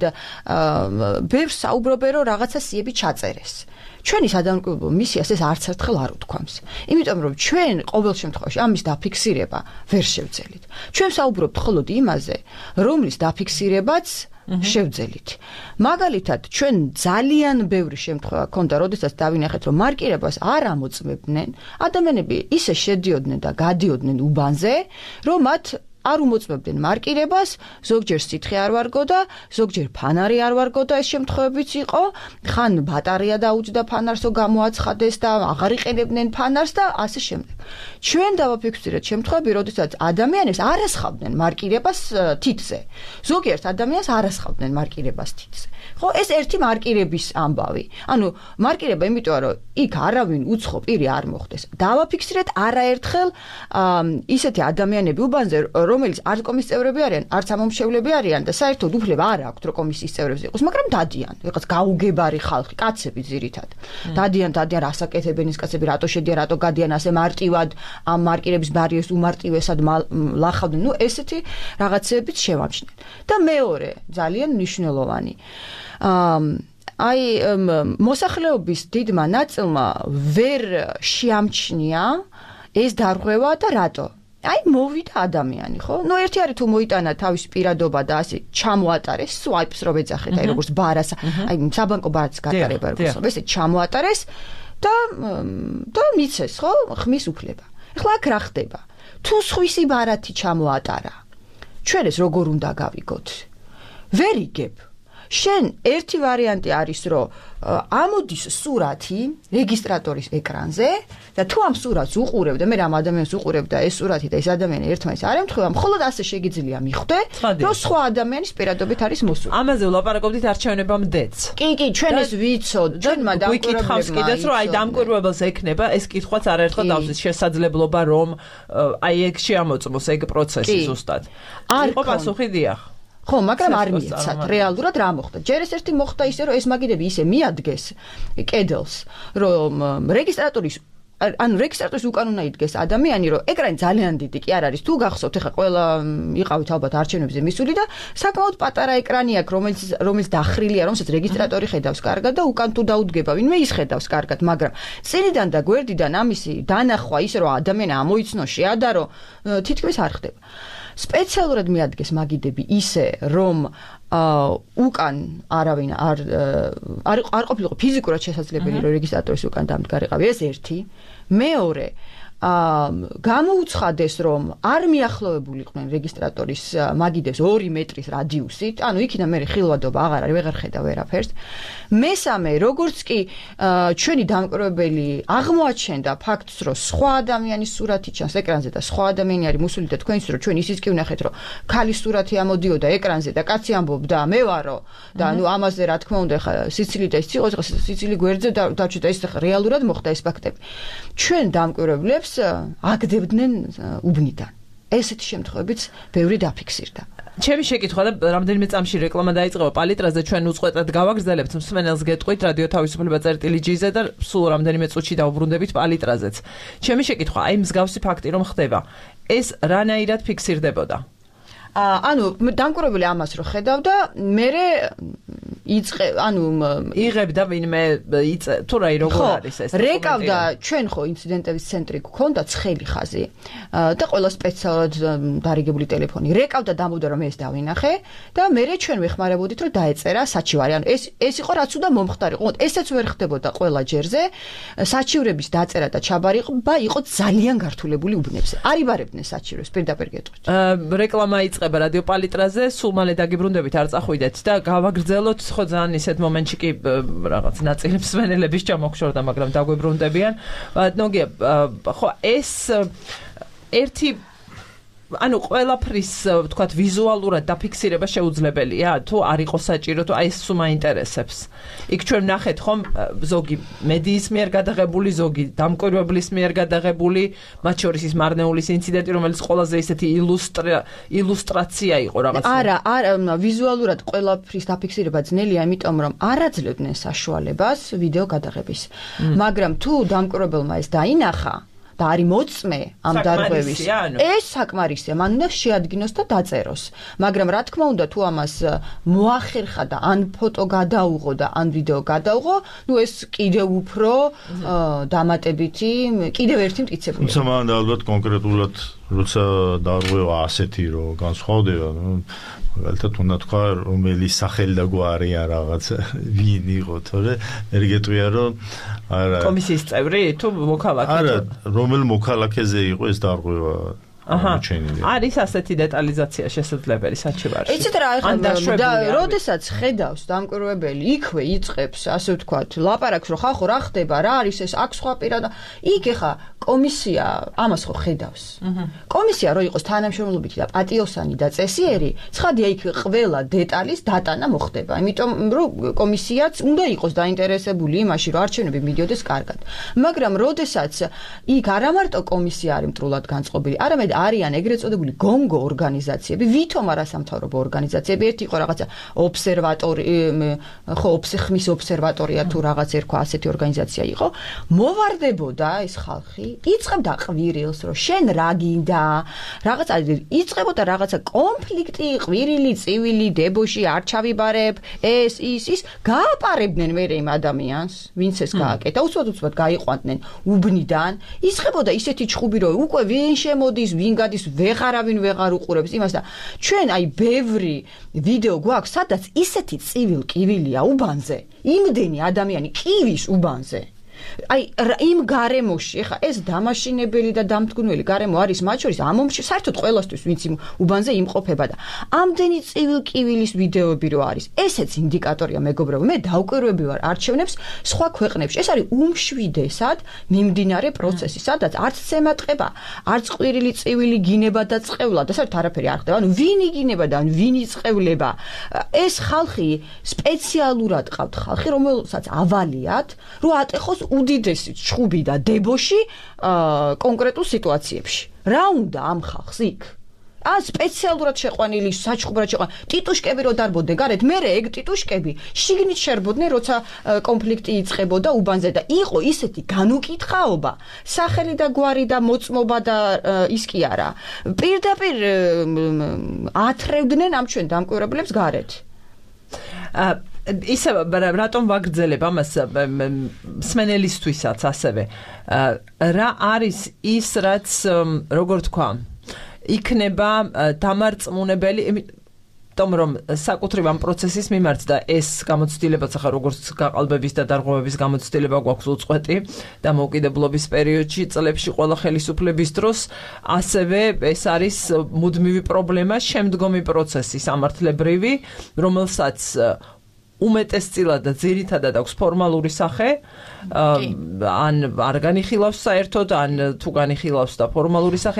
ბევრს საუბრობენ რომ რაღაცა სიები ჩაწერეს. ჩვენი სადამკვირვებლო მისიას ეს არც ერთხელ არ უთქვამს. იმიტომ რომ ჩვენ ყოველ შემთხვევაში ამის დაფიქსირება ვერ შევძელით. ჩვენ საუბრობთ მხოლოდ იმაზე, რომლის დაფიქსირებაც შევძელით. მაგალითად, ჩვენ ძალიან ბევრი შემთხვევა ქონდა, როდესაც დავინახეთ, რომ მარკირებას არ ამოწმებდნენ, ადამიანები ისე შედიოდნენ და გადიოდნენ უბანზე, რომ მათ არ უმოწმებდნენ მარკირებას, ზოგჯერ სითხე არ ვარგო და ზოგჯერ ფანარი არ ვარგო და ეს შემთხვევებიც იყო, ხან ბატარეა დაუჯდა ფანარსო გამოაცხადეს და აღარ იყენებდნენ ფანარს და ასე შემდეგ. ჩვენ დავაფიქსირეთ შემთხვევები, როდესაც ადამიანებს არ ასხავდნენ მარკირებას თითზე. ზოგიერთ ადამიანს არ ასხავდნენ მარკირებას თითზე. ხო, ეს ერთი მარკირების ამბავი. ანუ მარკირება იმიტომ რომ იქ არავინ უცხო პირი არ მოხდეს. დავაფიქსირეთ არაერთხელ ისეთი ადამიანები უბანზე, რომელიც არც კომისიის წევრები არიან, არც ამომრჩევლები არიან და საერთოდ უფლება არ აქვთ, რომ კომისიის წევრებზე იყოს, მაგრამ დადიან. რაღაც გაუგებარი ხალხი, კაცები ძირითად. დადიან, რასაკეთებენ ის კაცები, რატო შედიან, რატო გადიან ასე მარტივად, ამ მარკირების ბარიერს უმარტივესად ლახავდნენ. ნუ ესეთი რაღაცებიც შევამჩნიეთ. და მეორე, ძალიან მნიშვნელოვანი. აი მოსახლეობის დიდმა ნაწილმა ვერ შეამჩნია ეს დარღვევა და რატო? აი მოვიდა ადამიანი, ხო? ნუ ერთი არის თუ მოიტანა თავის პირადობა და ასე ჩამოატარეს, სვაიპს რო ეძახეთ, აი როგორც ბარას, აი საბანკო ბარათის გატარება როგორც, ესე ჩამოატარეს და მიცეს, ხო? ხმის უფლება. ეხლა აქ რა ხდება? თუ სხვისი ბარათი ჩამოატარა, ჩვენ ეს როგორ უნდა გავიგოთ? ვერ იგებ. შენ ერთი ვარიანტი არის, რომ ამოდის სურათი რეგისტრატორის ეკრანზე და თუ ამ სურათს უყურებ და მე ამ ადამიანს უყურებ და ეს სურათი და ეს ადამიანი ერთმანეთს არ ემთხვევა, მხოლოდ ასე შეგიძლია მიხვდე, რომ სხვა ადამიანის პირადობით არის მოსული. ამაზე ვლაპარაკობდით არჩევნებამდეც. კი, ჩვენ ეს ვიცოდ, ჩვენმა დამკვირვებელს კიდეც რომ აი დამკვირვებელს ექნება, ეს კითხვაც არაერთხელ დავსვით შესაძლებლობა რომ აი ეგ შეამოწმოს ეგ პროცესი ზუსტად. იყო პასუხი დიახ. ხო, მაგრამ არ მიეცათ რეალურად რა მოხდა. ჯერ ეს ერთი მოხდა ისე, რომ ეს მაგიდები ისე მიადგეს კედელს, რომ რეგისტრატორის უკან უნდა იდგეს ადამიანი, რომ ეკრანი ძალიან დიდი კი არ არის. თუ გახსოვთ, ეხლა ყველა იყავით ალბათ არჩევნებზე მისული და საკმაოდ პატარა ეკრანი აქვს, რომელიც დახრილია, რომელსაც რეგისტრატორი ხედავს კარგად და უკან თუ დაუდგება, ვინმე ის ხედავს კარგად, მაგრამ წინიდან და გვერდიდან ამისი დანახვა ისე, რომ ადამიანი ამოიცნო, შეადარო, თითქმის არ ხდება. სპეციალურად მიადგეს მაგიდები ისე, რომ უკან არავინ არ ყოფილიყო ფიზიკურად შესაძლებელი, რომ რეგისტრატორის უკან დამდგარიყავი, ეს ერთი. მეორე, გამოუცხადეს, რომ არ მიახლოვებულიყვნენ რეგისტრატორის მაგიდებს 2 მეტრის რადიუსით, ანუ იქიდან მე ხილვადობა ვეღარ ხედავ ვერაფერს. მესამე, როგორც კი ჩვენი დამკვირვებელი აღმოაჩენდა ფაქტს, რომ სხვა ადამიანის სურათი ჩანს ეკრანზე და სხვა ადამიანი არის მოსული და თქვენ ისე რომ ჩვენ ისიც კი ვნახეთ, რომ ქალის სურათი ამოდიოდა ეკრანზე და კაცი ამბობდა მე ვარო და ანუ ამაზე რა თქმა უნდა ხა სიცილი და ის იყო სიცილი გვერდზე დაჩვიდა ეს რეალურად მოხდა ეს ფაქტები. ჩვენ დამკვირვებლებს აგდებდნენ უბნიდან. ესეთი შემთხვევებიც ბევრი დაფიქსირდა. ჩემი შეკითხვა და რამდენიმე წამში რეკლამა დაიწყება პალიტრაზე, ჩვენ უწყვეტად გავაგრძელებთ, მსმენელს გეტყვით რადიო თავისუფლება წერტილი-G-ზე და სულ რამდენიმე წუთში დავუბრუნდებით პალიტრაზეც. ჩემი შეკითხვა, აი მსგავსი ფაქტი რომ ხდება, ეს რანაირად ფიქსირდებოდა? ანუ დამკვირვებელი ამას რო ხედავდა, მე იღებდა ვინმე თუ რა როგორ არის ეს რეკავდა ჩვენ ხო ინციდენტების ცენტრი გქონდა ცხელი ხაზი და ყველა სპეციალურად დარიგებული ტელეფონი რეკავდა დამბობდა რომ ეს დავინახე და მე ჩვენ ვეხმარებოდით რომ დაეწერა საჩივარი ანუ ეს იყო რაც უნდა მომხდარიყო ესეც ვერ ხდებოდა ყველა ჯერზე საჩივრების დაწერა და ჩაბარიყობა იყო ძალიან გართულებული უბნებზე არიბარებდნენ საჩივრებს პირდაპირ გეტყვით რეკლამა იწყება რადიო პალიტრაზე სულ მალე დაგიბრუნდებით არ წახვიდეთ და გავაგრძელოთ ხო ძალიან ისეთ მომენტში კი რაღაც ნაწილი მსმენელების ჩამოგშორდა მაგრამ დაგვიბრუნდებიან ნოგია ხო ეს ერთი ანუ ყველაფრის თქვათ ვიზუალურად დაფიქსირება შეუძლებელია თუ არ იყოს საჭირო თუ აი ეს სულ მაინტერესებს იქ ჩვენ ნახეთ ხომ ზოგი მედიის მიერ გადაღებული ზოგი დამკვირვებლის მიერ გადაღებული მათ შორის ის მარნეულის ინციდენტი რომელიც ყველაზე ისეთი ილუსტრაცია იყო რაღაც არა ვიზუალურად ყველაფრის დაფიქსირება ძნელია იმიტომ რომ არ აძლევდნენ საშუალებას ვიდეო გადაღების მაგრამ თუ დამკვირვებელმა ეს დაინახა და არის მოწმე ამ დარღვევის ეს საკმარისია მან უნდა შეადგინოს და დაწეროს მაგრამ რა თქმა უნდა თუ ამას მოახერხა და ან ფოტო გადაუღო და ან ვიდეო გადაუღო ნუ ეს კიდევ უფრო დამატებითი კიდევ ერთი მტკიცებული თუმცა მან ალბათ კონკრეტულად როცა დარღვევა ასეთი რომ განსხვავდება მაგალითად უნდა თქვა რომელი სახელი და გვარი არ რაღაც ვინ იყო თორე მე გეტყვია რომ არა კომისიის წევრი თუ მოქალაქე არა რომელ მოქალაქეზე იყო ეს დარღვევა არის ასეთი დეტალიზაცია შესაძლებელი საჩივარში. იცით რა და როდესაც ხედავს დამკვირვებელი იქვე იწყებს ასე ვთქვათ ლაპარაკს რომ ხახო რა ხდება რა არის ეს აქ სხვა პირა და იქ ეხა კომისია ამას ხო ხედავს. კომისია რო იყოს თანამშრომლობითი და პატიოსანი და წესიერი ცხადია იქ ყველა დეტალის დატანა მოხდება. იმიტომ რომ კომისიაც უნდა იყოს დაინტერესებული იმაში რომ არჩევნები მიდიოდეს კარგად. მაგრამ როდესაც იქ არა მარტო კომისია არის მტრულად განწყობილი არამედ არიან ეგრეთ წოდებული გონგო ორგანიზაციები, ვითომ არასამთავრობო ორგანიზაციები, ერთი იყო რაღაცა ობსერვატორი, ხო, ხმის ობსერვატორია თუ რაღაც ერქვა ასეთი ორგანიზაცია იყო, მოვარდებოდა ეს ხალხი, იწყებდა ყვირილს, რომ შენ რა გინდა, რაღაცა იწყებოდა რაღაცა კონფლიქტი, ყვირილი, წივილი, დებოში არ ჩავიბარებ, ეს ის გააპარებდნენ მე იმ ადამიანს, ვინც ეს გააკეთა, უცბად გაიყვანდნენ უბნიდან, იწყებოდა ისეთი ჩხუბი, რომ უკვე ვინ შემოდის ვინ გადის ვეღარავინ ვეღარ უყურებს იმას და ჩვენ აი ბევრი ვიდეო გვაქვს სადაც ისეთი წივილ კივილია უბანზე იმდენი ადამიანი კივის უბანზე აი იმ გარემოში ხა ეს დამაშინებელი და დამთგუნველი გარემო არის მათ შორის ამ ომში საერთოდ ყველასთვის ვინც იმ უბანზე იმყოფება და ამდენი წივილ კივილის ვიდეოები რო არის ესეც ინდიკატორია მეგობრებო მე დავკვირვები ვარ არჩევნებს სხვა ქვეყნებში ეს არის უმშვიდესად მიმდინარე პროცესი სადაც არც ცემატყება არც ყვირილი წივილი გინება და წყევლა და საერთოდ არაფერი არ ხდება ანუ ვინ იგინება და ვინ იწყევლება ეს ხალხი სპეციალურად ყავთ ხალხი რომელსაც ავალიათ რომ ატეხოს უდიდესი ჩხუბი და დებოში კონკრეტულ სიტუაციებში. რა უნდა ამ ხალხს იქ? სპეციალურად შეყვანილი საჩხუბრად შეყვანილი ტიტუშკები რო დარბოდე გარეთ, მერე ეგ ტიტუშკები შიგნით შერბოდნენ, როცა კონფლიქტი იწყებოდა უბანზე და იყო ისეთი განუკითხაობა, სახელი და გვარი და მოწმობა და ის კი არა. პირდაპირ ათრევდნენ ამ ჩვენ დამკვირვებლებს გარეთ. ისე რატომ ვაგრძელებ ამას მსმენელისთვისაც ასევე რა არის ის რაც როგორ თქვა იქნება დამარწმუნებელი იმიტომ რომ საკუთრივ ამ პროცესის მიმართ და ეს გამოცდილებაც ახლა როგორც გაყალბების და დარღვევების გამოცდილება გვაქვს უწყვეტი დამოუკიდებლობის პერიოდში წლებში ყველა ხელისუფლების დროს ასევე ეს არის მუდმივი პრობლემა შემდგომი პროცესი სამართლებრივი რომელსაც უმეტესწილად და ძირითადად აქვს ფორმალური სახე ან არ განიხილავს საერთოდ ან თუ განიხილავს და ფორმალური სახე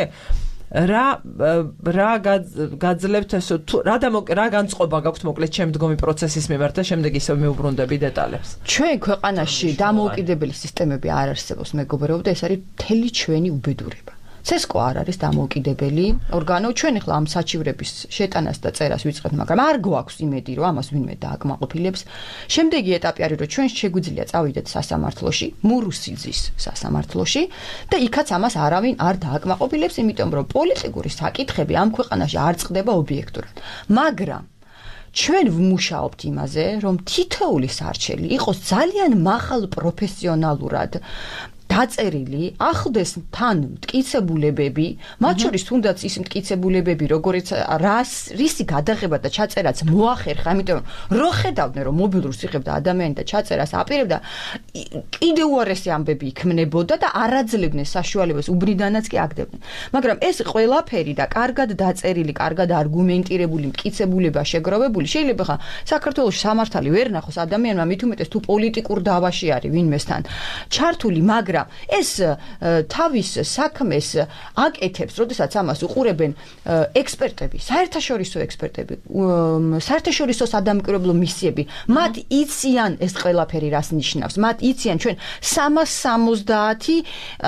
რა გაძლევთ ეს რა განწყობა გაქვთ მოკლედ შემდგომი პროცესის მიმართ და შემდეგ ისევ მეუბრუნდები დეტალებს ჩვენ ქვეყანაში დამოუკიდებელი სისტემები არ არსებობს მეგობრებო და ეს არის მთელი ჩვენი უბედურება CESCO არ არის დამოუკიდებელი ორგანო ჩვენ ახლა ამ საჩივრების შეტანას და წერას ვიწყებთ მაგრამ არ გვაქვს იმედი რომ ამას ვინმე დააკმაყოფილებს შემდეგი ეტაპი არის რომ ჩვენ შეგვიძლია წავიდეთ სასამართლოში მურუსიძის სასამართლოში და იქაც ამას არავინ არ დააკმაყოფილებს იმიტომ რომ პოლიტიკური საკითხები ამ ქვეყანაში არ წყდება ობიექტურად მაგრამ ჩვენ ვმუშაობთ იმაზე, რომ თითოეული სარჩელი იყოს ძალიან მაღალ პროფესიონალურად დაწერილი, ახლდეს თან მტკიცებულებები, მათ შორის თუნდაც ის მტკიცებულებები, როგორც რისი გადაღება და ჩაწერაც მოახერხა, ამიტომ რო ხედავდნენ, რომ მობილურ სიხებდა ადამიანი და ჩაწერას აპირებდა, კიდევ უარესი ამბები იქმნებოდა და არაძლებდნენ საშუალებას, უბრიდანაც კი აგდებდნენ. მაგრამ ეს ყველაფერი და კარგად დაწერილი, კარგად არგუმენტირებული მტკიცებულება შეგროვებული, შეიძლება ხა საქართველოს სამართალი ვერ ნახოს ადამიანმა, მით უმეტეს თუ პოლიტიკურ დავაში არის ვინმესთან ჩართული, მაგრამ ეს თავის საქმეს აკეთებს, როდესაც ამას უყურებენ ექსპერტები, საერთაშორისო ექსპერტები, საერთაშორისო სადამკვირვებლო მისიები, მათ იციან ეს ყველაფერი რას ნიშნავს, მათ იციან ჩვენ 370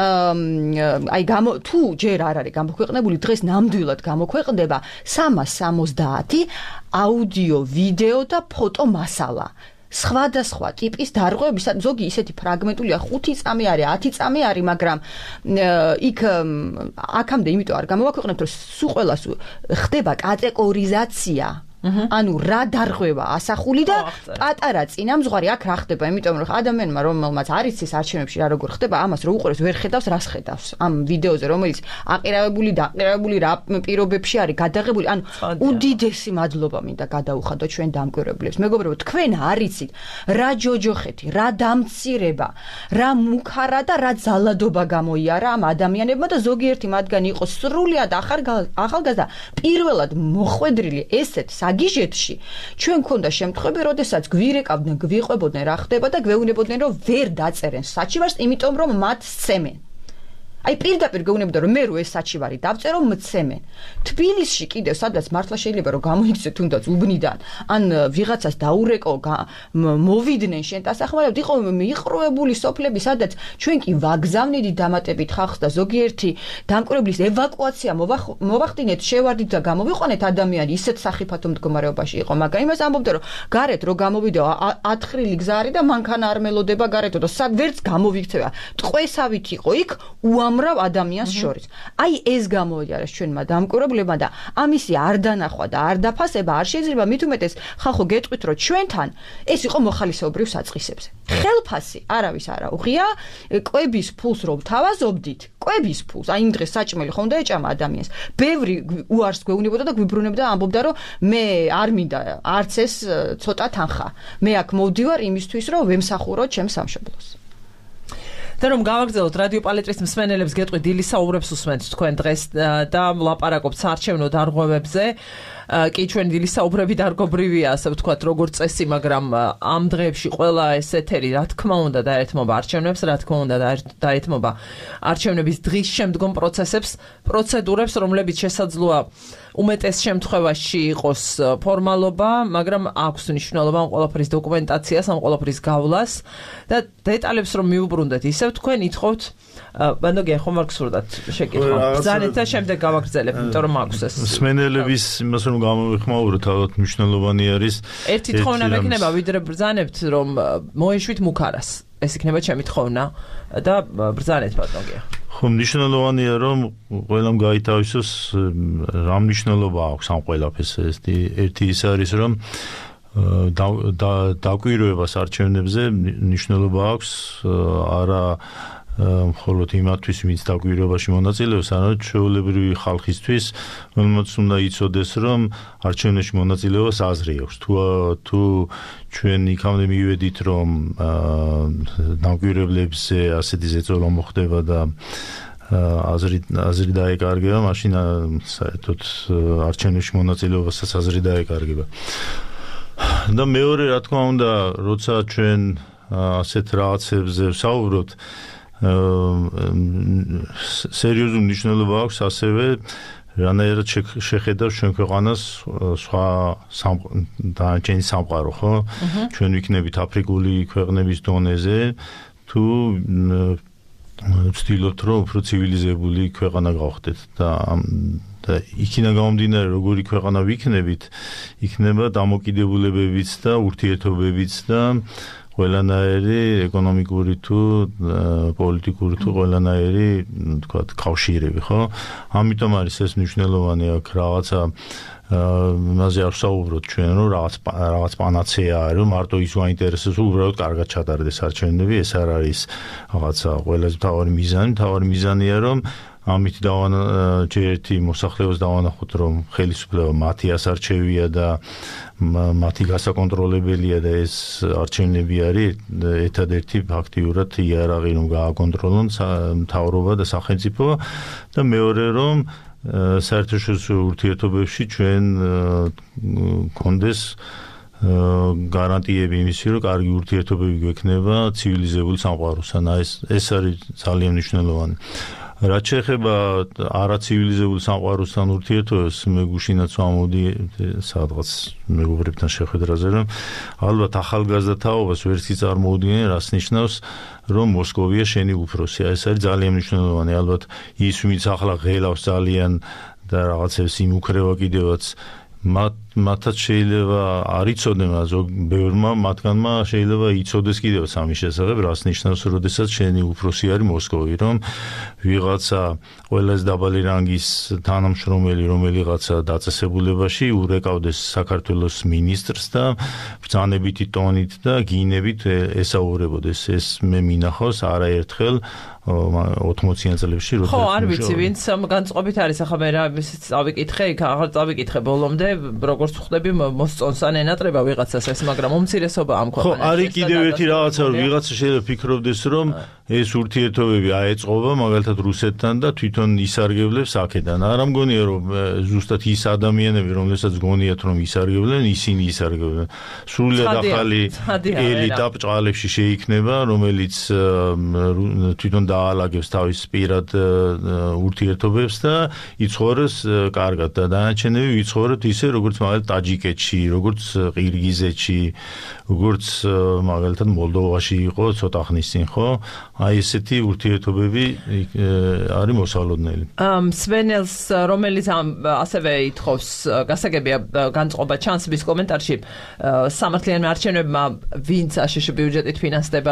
თუ ჯერ არ არის გამოქვეყნებული, დღეს ნამდვილად გამოქვეყნდება 370 აუდიო, ვიდეო და ფოტო მასალა. სხვადასხვა ტიპის დარღვევების, ზოგი ისეთი ფრაგმენტულია, 5 წამი არის, 10 წამი არის, მაგრამ იქ აქამდე იმიტომ არ გამოვაქვეყნებთ, რომ სულ ყველას ხდება კატეგორიზაცია. ანუ რა დარღვევა ასახული და პატარა წინამძღვარი აქ რა ხდება, იმიტომ რომ ადამიანმა რომელმაც არ იცის არჩევნებში რა როგორ ხდება, ამას რო უყურებს ვერ ხედავს რას ხედავს ამ ვიდეოზე, რომელიც აყირავებული და აყირავებული რა პირობებში არის გადაღებული, ანუ უდიდესი მადლობა მინდა გადაუხადო ჩვენ დამკვირვებლებს. მეგობრებო, თქვენ არ იცით რა ჯოჯოხეთი, რა დამცირება, რა მუქარა და რა ძალადობა გამოიარა ამ ადამიანებმა და ზოგიერთი მათგანი იყო სრულიად ახალგაზრდა, პირველად მოხვედრილი ესეთ გიჟეთში ჩვენ გქონდა შემთხვევები, როდესაც გვირეკავდნენ, გვიყვებოდნენ რა ხდება და გვეუბნებოდნენ, რომ ვერ დაწერენ საჩივარს, იმიტომ რომ მათ სცემენ. აი პირდაპირ გეუბნებოდა, რომ მე რო ეს საჩივარი დავწერო, მცემენ. თბილისში კიდევ სადაც მართლა შეიძლება რომ გამოიქცეთ თუნდაც უბნიდან, ან ვიღაცას დაურეკო, მოვიდნენ შენ დასახმარებლად, იყო მიყრუებული სოფლები, სადაც ჩვენ კი ვაგზავნიდით დამატებით ხალხს და ზოგიერთი დამკვირვებლის ევაკუაცია მოვახდინეთ, შევარდით და გამოვიყვანეთ ადამიანი, ისეთ სახიფათო მდგომარეობაში იყო, მაგრამ იმას ამბობდა, რომ გარეთ რო გამოვიდა ათხრილი გზა არის და მანქანა არ მელოდება გარეთო და ვერც გამოვიქცევა. ტყვესავით იყო იქ უამრავ ადამიანს შორის. აი ეს გამოიარეს ჩვენმა დამკვირვებლებმა და ამისი არ დანახვა და არ დაფასება არ შეიძლება, მით უმეტეს ხალხო გეტყვით, რომ ჩვენთან ეს იყო მოხალისეობრივ საწყისებზე. ხელფასი არავის არ აუღია, კვების ფულს რომ თავაზობდით, კვების ფულს, აი იმ დღეს საჭმელი ხომ და ეჭამა ადამიანს. ბევრი უარს გვეუბნებოდა და გვიბრუნებდა, ამბობდა, რომ მე არ მინდა არც ეს ცოტა თანხა. მე აქ მოვდივარ იმისთვის, რომ ვემსახურო ჩემს სამშობლოს. და რომ გავაგრძელოთ რადიო პალეტრის მსმენელებს გეტყვით დილისაუბრებს უსმენთ თქვენ დღეს და ვლაპარაკობთ საარჩევნო დარღვევებზე. კი ჩვენ დილისაუბრები დარგობრივია, ასე ვთქვათ, როგორც წესი, მაგრამ ამ დღეებში ყველა ეს ეთერი, რა თქმა უნდა, დაეთმობა არჩევნებს, რა თქმა უნდა, დაეთმობა არჩევნების დღის შემდგომ პროცედურებს, რომლებიც შესაძლოა უმეტეს შემთხვევაში იყოს ფორმალობა, მაგრამ აქვს მნიშვნელობა ამ ყველაფრის დოკუმენტაციას, ამ ყველაფრის გავლას და დეტალებს რომ მიუბრუნდეთ, ისევ თქვენ ითხოვთ, ბანდოგია ხომ არ გსურდათ შეკითხვა. ბრძანეთ და შემდეგ გავაგრძელებთ, იმიტომ რომ აქვს ეს. მსმენელების იმას რომ გამოვიხმაუროთ, ალბათ მნიშვნელოვანი არის. ერთი თხოვნა მექნება, ვიდრე ბრძანებთ, რომ მოეშვით მუქარას. ეს იქნება ჩემი თხოვნა და ბრძანეთ ბანდოგია. ხო, მნიშვნელოვანია რომ ყველამ გაითავისოს რა მნიშვნელობა აქვს ამ ყველაფერს. ერთი ის არის რომ დაკვირვებას არჩევნებზე მნიშვნელობა აქვს არა მხოლოდ იმათთვის, ვინც დაკვირვებაში მონაწილეობს, არამედ ჩვეულებრივი ხალხისთვის, რომელმაც უნდა იცოდეს, რომ არჩევნებში მონაწილეობას აზრი აქვს. თუ ჩვენ იქამდე მივედით, რომ დაკვირვებლებზე ასეთი ზეწოლა მოხდება და აზრი დაეკარგება, მაშინ საერთოდ არჩევნებში მონაწილეობასაც აზრი დაეკარგება. და მეორე, რა თქმა უნდა, როცა ჩვენ ასეთ რაღაცებზე ვსაუბრობთ, სერიოზული მნიშვნელობა აქვს ასევე რანაირად შეხედავს ჩვენ ქვეყანას სხვა დანარჩენი სამყარო, ხო? ჩვენ ვიქნებით აფრიკული ქვეყნების დონეზე, თუ ვცდილობთ, რომ უფრო ცივილიზებული ქვეყანა გავხდეთ და იქიდან გამომდინარე, როგორი ქვეყანა ვიქნებით, იქნება დამოკიდებულებებიც და ურთიერთობებიც და ყველანაირი ეკონომიკური თუ პოლიტიკური თუ ყველანაირი თქვათ კავშირები, ხო? ამიტომ არის ეს მნიშვნელოვანი აქ რაღაცა მასე არ საუბრობთ ჩვენ რომ რაღაც პანაცეა არის რომ მარტო ის ვაინტერესებს უბრალოდ კარგად ჩატარდეს არჩევნები ეს არ არის რაღაცა ყველაზე მთავარი მიზანია რომ ამით ჯერეთი მოსახლეობას დავანახოთ რომ ხელისუფლება მათი ასარჩევია და მათი გასაკონტროლებელია და ეს არჩევნები არის ერთადერთი ფაქტიურად იარაღი რომ გააკონტროლონ მთავრობა და სახელმწიფო და მეორე რომ საერთაშორისო ურთიერთობებში ჩვენ გქონდეს გარანტიები იმისი რომ კარგი ურთიერთობები გვექნება ცივილიზებული სამყაროსთან ეს არის ძალიან მნიშვნელოვანი რაც შეეხება არაცივილიზებულ სამყაროსთან ურთიერთობებს მე გუშინაც ვამოვდი სადღაც მეგობრებთან შეხვედრაზე რომ ალბათ ახალგაზრდა თაობას ვერც კი წარმოუდგენენ რას ნიშნავს რომ მოსკოვია შენი უფროსი ეს არის ძალიან მნიშვნელოვანი ალბათ ის ვინც ახლა ღელავს ძალიან და რაღაცებს იმუქრება კიდევაც მათაც შეიძლება არ იცოდნენ ზოგ ბევრმა მათგანმა შეიძლება იცოდეს კიდევაც ამის შესახებ რას ნიშნავს როდესაც შენი უფროსი არის მოსკოვი რომ ვიღაცა ყველაზე დაბალი რანგის თანამშრომელი რომელიღაცა დაწესებულებაში ურეკავდეს საქართველოს მინისტრს და ბრძანებითი ტონით და გინებით ესაუბრებოდეს ეს მე მინახავს არაერთხელ 80-იან წლებში როდესაც ხო არ ვიცი ვინც განწყობით არის ახლა მე რა წავიკითხე იქ აღარ წავიკითხე ბოლომდე როგორც ხვდები მოსწონს ან ენატრება ვიღაცას ეს მაგრამ უმცირესობა ამ ქვეყანაში ხო არის კიდევ ერთი რაღაცა რომ ვიღაცა შეიძლება ფიქრობდეს რომ ეს ურთიერთობები აეწყობა მაგალითად რუსეთთან და თვითონ ისარგებლებს აქედან არა მგონია რომ ზუსტად ის ადამიანები რომელსაც გონიათ რომ ისარგებlen ისინი ისარგებlen სრულად ახალი ელიტა ბჭყალებში შეიქმნება რომელიც თვითონ დაალაგებს თავის პირად ურთიერთობებს და იცხოვრეს კარგად და დანარჩენები ვიცხოვროთ ისე როგორც მაგალითად ტაჯიკეთში როგორც ყირგიზეთში როგორც მაგალითად მოლდოვაში იყო ცოტა ხნის წინ ხო აი ესეთი ურთიერთობები არის მოსალოდნელი. სვენელს რომელიც ასევე ითხოვს გასაგებია განწყობა ჩანსების კომენტარში სამართლიანი არჩევნებმა ვინც აშშ ბიუჯეტით ფინანსდება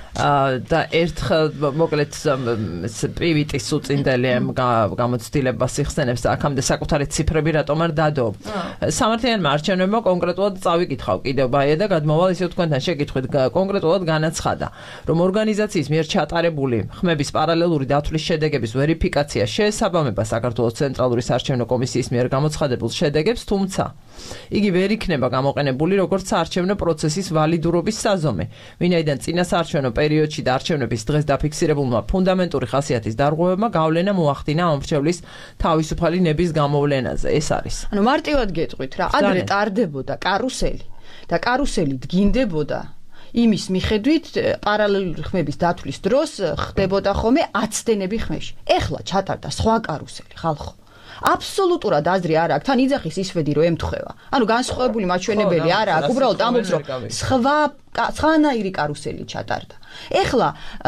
და ერთხელ მოკლედ პივიტის უწინდელემ გამოცდილებას იხსენებს და აქამდე საკუთარი ციფრები რატომ არ დადო. სამართლიანმა არჩევნებმა კონკრეტულად წავიკითხავ კიდევ ბაია და გადმოვალ ისე თქვენთან შეკითხვით კონკრეტულად განაცხადა რომ ორგანიზაციის მიერ ჩატარებული ხმების პარალელური დათვლის შედეგების ვერიფიკაცია შეესაბამება საქართველოს ცენტრალური საარჩევნო კომისიის მიერ გამოცხადებულ შედეგებს თუმცა იგი ვერ იქნება გამოყენებული როგორც საარჩევნო პროცესის ვალიდურობის საზომე ვინაიდან წინა საარჩევნო პერიოდში და არჩევნების დღეს დაფიქსირებულმა ფუნდამენტური ხასიათის დარღვევებმა გავლენა მოახდინა ამრჩევლის თავისუფალი ნების გამოვლენაზე ეს არის. ანუ მარტივად გეტყვით რა ადრე ტარდებოდა კარუსელი და კარუსელი დგინდებოდა იმის მიხედვით პარალელური ხმების დათვლის დროს ხდებოდა ხოლმე აცდენები ხმებში. ეხლა ჩატარდა სხვა კარუსელი ხალხო აბსოლუტურად აზრი არ აქვს თან იძახის ისვედი რომ ემთხვევა ანუ განსხვავებული მაჩვენებელი არ აქვს უბრალოდ ამბობს რომ სხვანაირი კარუსელი ჩატარდა ეხლა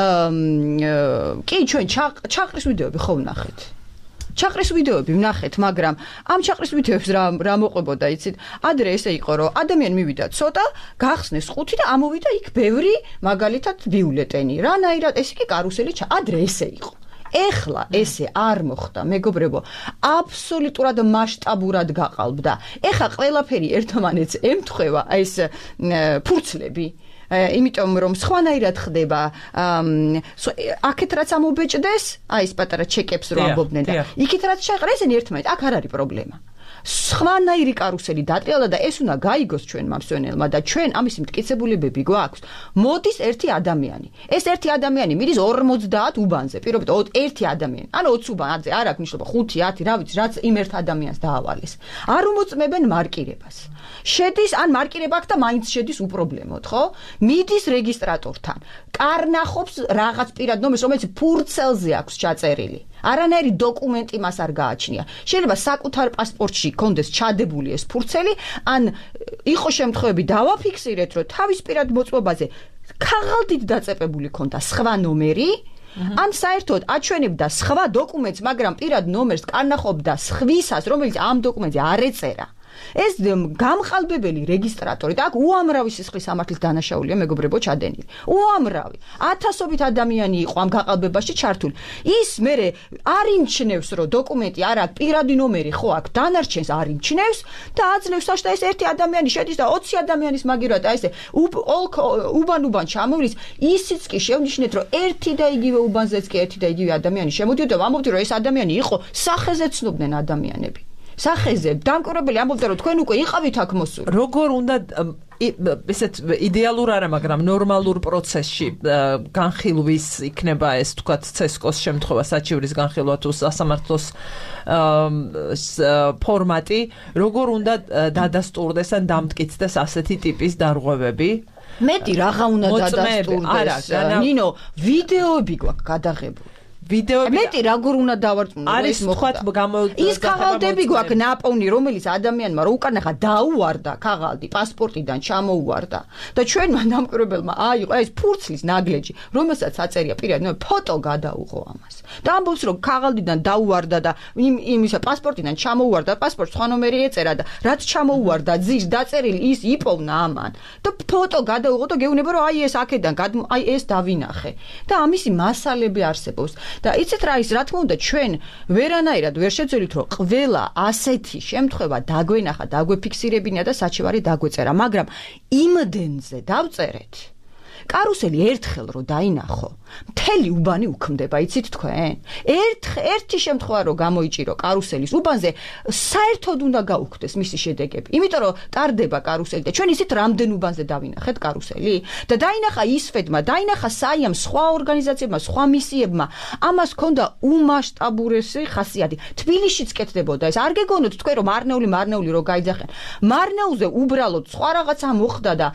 კი ჩვენ ჩაყრის ვიდეოები ხო ვნახეთ ჩაყრის ვიდეოები ვნახეთ მაგრამ ამ ჩაყრის ვიდეოებს რა მოყვებოდა იცით ადრე ესე იყო რომ ადამიანი მივიდა ცოტა გახსნეს ხუთი და ამოვიდა იქ ბევრი მაგალითად ბიულეტენი რანაირად ეს კი კარუსელი ადრე ესე იყო ეხლა ესე არ მოხდა მეგობრებო აბსოლუტურად მასშტაბურად გაყალბდა ეხლა ყველაფერი ერთმანეთს ემთხვევა ეს ფურცლები იმიტომ რომ სხვანაირად ხდება აქეთ რაც ამობეჭდეს აი ეს პატარა ჩეკებს რო ამბობდნენ და იქით რაც შეყრა ესენი ერთმანეთ აქ არ არის პრობლემა სხვანაირი კარუსელი დატრიალა და ეს უნდა გაიგოს ჩვენ მამსვენელმა და ჩვენ ამის მტკიცებულებები გვაქვს მოდის ერთი ადამიანი ეს ერთი ადამიანი მიდის 50 უბანზე პირობითად ერთი ადამიანი ანუ 20 უბანზე არ აქვს მნიშვნელობა 5 10 რა ვიცი რაც იმ ერთ ადამიანს დაავალეს არ უმოწმებენ მარკირებას შედის ან მარკირება აქვს და მაინც შედის უპრობლემოდ ხო მიდის რეგისტრატორთან კარნახობს რაღაც პირად ნომერს რომელიც ფურცელზე აქვს ჩაწერილი არანაირი დოკუმენტი მას არ გააჩნია შეიძლება საკუთარ პასპორტში კონდეს ჩადებული ეს ფურცელი ან იყოს შემთხვევები დავაფიქსირეთ რომ თავის პირად მოწმობაზე ქაღალდით დაწეპებული ქონდა სხვა ნომერი ან საერთოდ აჩვენებდა სხვა დოკუმენტს მაგრამ პირად ნომერს კარნახობდა სხვისას რომელიც ამ დოკუმენტზე არ ეწერა ეს გამყალბებელი რეგისტრატორი და აქ უამრავი სისხლის სამართლის დანაშაულია მეგობრებო ჩადენილი. უამრავი. ათასობით ადამიანი იყო ამ გაყალბებაში ჩართული. ის მერე არ იმჩნევს, რომ დოკუმენტი არ აქვს, პირადი ნომერი ხო აქვს, დანარჩენს არ იმჩნევს და აძლევს და ეს ერთი ადამიანი შედის და 20 ადამიანის მაგივრად აი ესე უბან ჩამოვლის, ისიც კი შევნიშნეთ, რომ ერთი და იგივე უბანზეც კი ერთი და იგივე ადამიანი შემოდიოდა, ამბობდი, რომ ეს ადამიანი იყო სახეზე ცნობდნენ ადამიანები. სახეზე დამკვირვებელი ამბობდა, რომ თქვენ უკვე იყავით აქ მოსული. როგორ უნდა ესეთ იდეალურ არა, მაგრამ ნორმალურ პროცესში განხილვის იქნება ეს თქვათ CESCO-ს შემთხვევა, საჩივრის განხილვა თუ სასამართლოს ფორმატი, როგორ უნდა დადასტურდეს ან დამტკიცდეს ასეთი ტიპის დარღვევები? მეტი რაღა უნდა დადასტურდეს. ნინო, ვიდეოები გვაქვს გადაღებული. მეტი როგორ უნდა დავარწმუნო ეს მოხდა ის ქაღალდები გვაქვს ნაპოვნი რომელიც ადამიანმა რო უკან ახლა დაუვარდა ქაღალდი პასპორტიდან ჩამოუვარდა და ჩვენმა დამკვირვებელმა აიღო ეს ფურცლის ნაგლეჯი რომელსაც აწერია პირად ფოტო გადაუღო ამას და ამბობს რომ ქაღალდიდან დაუვარდა და იმისა პასპორტიდან ჩამოუვარდა პასპორტს სხვა ნომერი ეწერა და რაც ჩამოუვარდა ძის დაწერილი ის იპოვნა ამან და ფოტო გადაუღო და გეუბნება რომ აი ეს აქედან აი ეს დავინახე და ამისი მასალები არსებობს და იცით რა ის რა თქმა უნდა ჩვენ ვერანაირად ვერ შეძლებთ რომ ყველა ასეთი შემთხვევა დაგვენახა დაგვეფიქსირებინა და საჩივარი დაგვეწერა მაგრამ იმდენზე დავწერეთ კარუსელი ერთხელ რო დაინახო მთელი უბანი უქმდება იცით თქვენ ერთი შემთხვევა რო გამოიჭირო კარუსელის უბანზე საერთოდ უნდა გაუქმდეს მისი შედეგები იმიტომ რომ ტარდება კარუსელი და ჩვენ ისეთ რამდენ უბანზე დავინახეთ კარუსელი და დაინახა ისფედმა დაინახა საიამ სხვა ორგანიზაციებმა სხვა მისიებმა ამას ჰქონდა უმასშტაბურესი ხასიათი თბილისშიც კეთდებოდა ეს არ გეგონოთ თქვენ რომ მარნეული რო გაიძახენ მარნეულზე უბრალოდ სხვა რაღაცა მოხდა და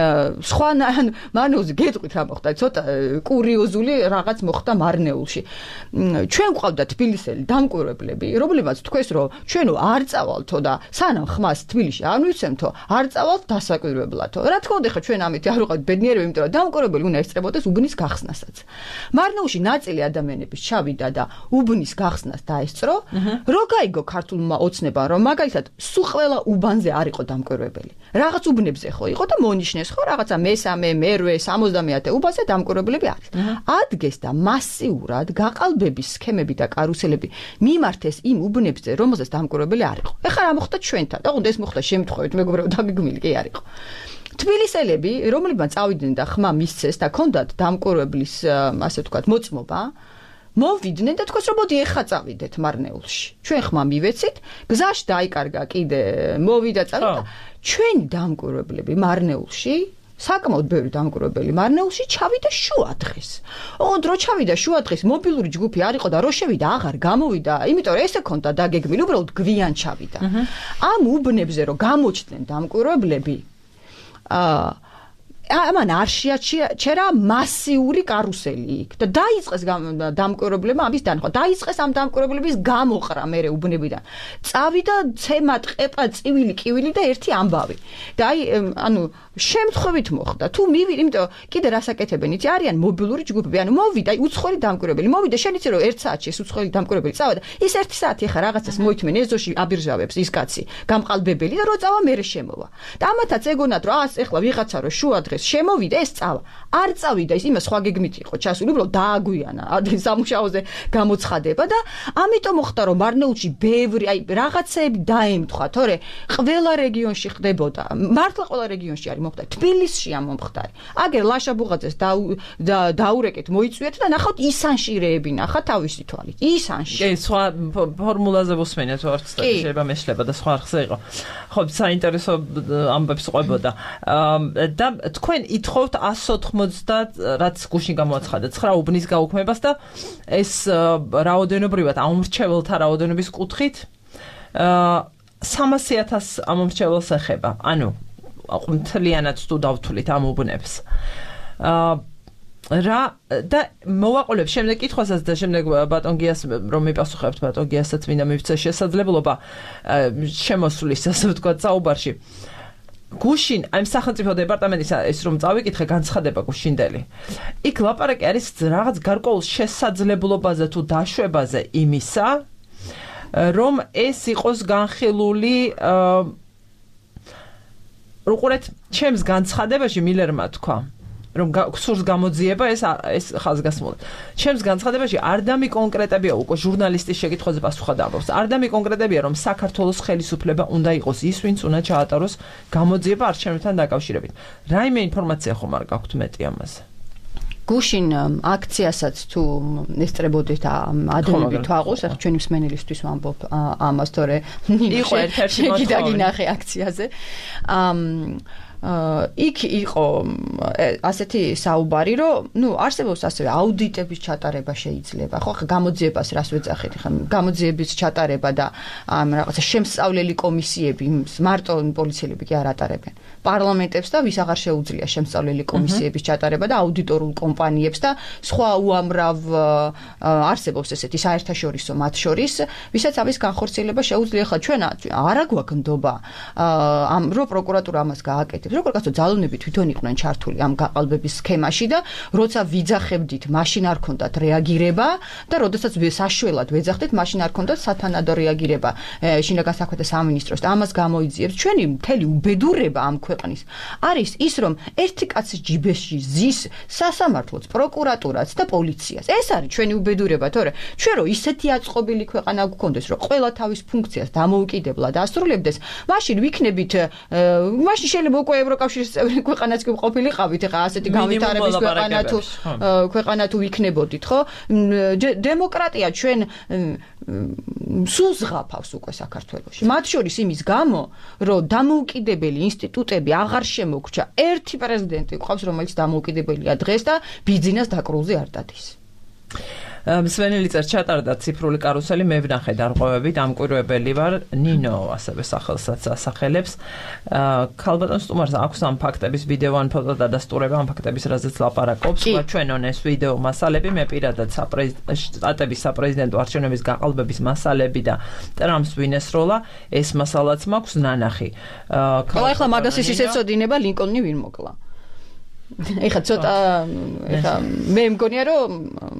სხვა მარნეულზე გეტყვით რა მოხდა ცოტა კურიოზული რაღაც მოხდა მარნეულში. ჩვენ გვყავდა თბილისელი დამკვირვებლები, რომლებმაც თქვეს რომ ჩვენო არ წავალთო და სანამ ხმას თბილისში არ მივცემთო, არ წავალთ დასაკვირვებლათო. რა თქმა უნდა, ხა ჩვენ ამით არ ვიყავით ბედნიერები, იმიტომ რომ დამკვირვებელი უნდა ესწრებოდეს უბნის გახსნასაც. მარნეულში ნაწილი ადამიანების ჩავიდა და უბნის გახსნას დაესწრო, რო გაიგო ქართულმა ოცნებამ, რომ მაგალითად სულ ყველა უბანზე არ იყო დამკვირვებელი. რაღაც უბნებზე ხო იყო და მონიშნეს ხო რაღაცა მესამე, მერვე, 70-ე უბანზე დამკვირვებლები არის. ადგეს და მასიურად გაყალბების სქემები და კარუსელები მიმართეს იმ უბნებზე, რომელზეც დამკვირვებელი არ იყო. ეხლა რა მოხდა ჩვენთან? და უნდა ეს მოხდა შემთხვევით, მეგობრებო, დაგეგმილი კი არ იყო. თბილისელები, რომლებმაც წავიდნენ და ხმა მისცეს და ჰქონდათ დამკვირვებლის, ასე ვთქვათ, მოწმობა, მოვიდნენ და თქვენ რომ მოდი ეხა წავიდეთ მარნეულში. ჩვენ ხმა მივეცით, გზაში დაიკარგა კიდე, მოვიდა წავიდა. ჩვენი დამკვირვებლები მარნეულში საკმაოდ ბევრი დამკვირვებელი მარნეულში ჩავიდა შუადღეს. ოღონდ რო ჩავიდა შუადღეს მობილური ჯგუფი არ იყო და რო შევიდა აღარ გამოვიდა, იმიტომ რომ ესე ქონდა დაგეგმილი, უბრალოდ გვიან ჩავიდა. ამ უბნებზე რო გამოჩნდნენ დამკვირვებლები, ამან არ შეაჩერა მასიური კარუსელი იქ და დაიწყეს დამკვირვებლებმა ამის დანახვა. დაიწყეს ამ დამკვირვებლების გამოყრა მერე უბნებიდან. წავიდა ცემა, ტყეპა, წივილი, კივილი და ერთი ამბავი. და აი ანუ შემთხვევით მოხდა. თუ მივიდა, იმიტომ კიდე რასაკეთებენ, იცი არიან მობილური ჯგუფები, ანუ მოვიდა, აი უცხოელი დამკვირვებელი, მოვიდა, შენ იცი რომ 1 საათში ეს უცხოელი დამკვირვებელი წავიდა. ის 1 საათი ახლა რაღაცას მოითმენ ეზოში აბირჟავებს ის კაცი, გამყალბებელი და რო წავა მერე შემოვა. და ამათაც ეგონათ რომ ას ეხლა ვიღაცა რო შუადღეს შემოვიდა ეს წავა. არ წავიდა ის იმას სხვა გეგმით იყო ჩასული, უბრალოდ დააგვიანა ადრე სამუშაოზე გამოცხადება და ამიტომ მოხდა რომ მარნეულში ბევრი აი რაღაცეები დაემთხვა, თორე ყველა რეგიონში ხდებოდა. მართლა ყველა რეგიონში არის მოხდა. თბილისში ამ მომხდარი. აგერ ლაშა ბუღაძეს დაურეკეთ, მოიწვიეთ და ნახავთ ისანშირეები ნახა თავისი თვალით. ისანში. კი, სხვა ფორმულაზე ვუსმენთ ვარც და შეიძლება მეშლება და სხვა ხზე იყო. ხო, საინტერესო ამბებს ყვებოდა. და თქვენ ითხოვთ 190 რაც გუშინ გამოაცხადა 9 უბნის გაუქმებას და ეს რაოდენობრივად ამომრჩეველთა რაოდენობის კუთხით 300,000 ამომრჩეველს ეხება. ანუ მთლიანად თუ დავთვლით ამ უბნებს. რა და მოვაყოლებ შემდეგ კითხვასაც და შემდეგ ბატონ გიას რომ მიპასუხებთ ბატონ გიასაც მინდა მივცე შესაძლებლობა შემოსვლის ასე ვთქვათ საუბარში. გუშინ ამ სახელმწიფო დეპარტამენტის ეს რომ წავიკითხე განცხადება გუშინდელი. იქ ლაპარაკი არის რაღაც გარკვეულ შესაძლებლობაზე თუ დაშვებაზე იმისა, რომ ეს იყოს განხილული უყურეთ ჩემს განცხადებაში მილერმა თქვა რომ სურს გამოძიება ეს ხაზგასმულად. ჩემს განცხადებაში არ დამიკონკრეტებია უკვე ჟურნალისტის შეკითხვაზე პასუხად ამბობს. არ დამიკონკრეტებია რომ საქართველოს ხელისუფლება უნდა იყოს ის, ვინც უნდა ჩაატაროს გამოძიება არჩევნებთან დაკავშირებით. რაიმე ინფორმაცია ხომ არ გაქვთ მეტი ამაზე? გუშინ აქციასაც თუ ესწრებოდით ადრეები თვაღოს, ახლა ჩვენი მსმენელისთვის ვამბობ ამას, თორე იყო ერთ-ერთი გინახე აქციაზე. იქ იყო ასეთი საუბარი, რომ არსებობს ასევე აუდიტების ჩატარება შეიძლება. ხო, ხა გამოძიებას რას ვეძახით? ხა გამოძიების ჩატარება და რაღაცა შემსწავლელი კომისიები მარტო პოლიციელები კი არ ატარებენ. პარლამენტებს და ვის აღარ შეუძლია შემსწავლელი კომისიების ჩატარება და აუდიტორულ კომპანიებს და სხვა უამრავ არსებობს ესეთი საერთაშორისო მათ შორის, ვისაც ამის განხორციელება შეუძლია. ხა ჩვენ არა გვაქვს ნდობა რომ პროკურატურა ამას გააკეთებს. როგორ კაცო ძალოვნები თვითონ იყვნენ ჩართული ამ გაყალბების სქემაში და როცა ვიძახებდით, მაშინ არ ქონდათ რეაგირება და როდესაც საშველად ვეძახდით, მაშინ არ ქონდათ სათანადო რეაგირება შინაგან საქმეთა სამინისტროს და ამას გამოიძიებს. ჩვენი მთელი უბედურება ამ ქვეყნის არის ის, რომ ერთი კაცი ჯიბეში ზის სასამართლოც, პროკურატურაც და პოლიციას. ეს არის ჩვენი უბედურება, თორე ჩვენ რო ისეთი აწყობილი ქვეყანა გვქონდეს, რომ ყველა თავის ფუნქციას დამოუკიდებლად ასრულებდეს, მაშინ ვიქნებით, მაშინ შეიძლება უკვე ევროკავშირის წევრი ქვეყანაც კი ყოფილიყავით, ეხლა ასეთი განვითარების ქვეყანა თუ ვიქნებოდით, ხო? დემოკრატია ჩვენ სულ ზღაფავს უკვე საქართველოში. მათ შორის იმის გამო, რომ დამოუკიდებელი ინსტიტუტები აღარ შემოგრჩა. ერთი პრეზიდენტი ყავს, რომელიც დამოუკიდებელია დღეს და ბიძინას დაკრულზე არ დადის. მსმენელი წერს ჩატარდა ციფრული კარუსელი, მე ვნახე დარღვევები, დამკვირვებელი ვარ, ნინო ასევე სახელსაც ასახელებს. ქალბატონ სტუმარს აქვს ამ ფაქტების ვიდეო ან ფოტო დადასტურება ამ ფაქტების რაზეც ლაპარაკობს, ჩვენონ ეს ვიდეო მასალები, მე პირადად შტატების საპრეზიდენტო არჩევნების გაყალბების მასალები და ტრამპს ვინესროლა, ეს მასალაც მაქვს ნანახი. ახლა მაგას ის ეწოდინება ლინკოლნი ვინ მოკლა. ეხლა ცოტა მე მგონია რომ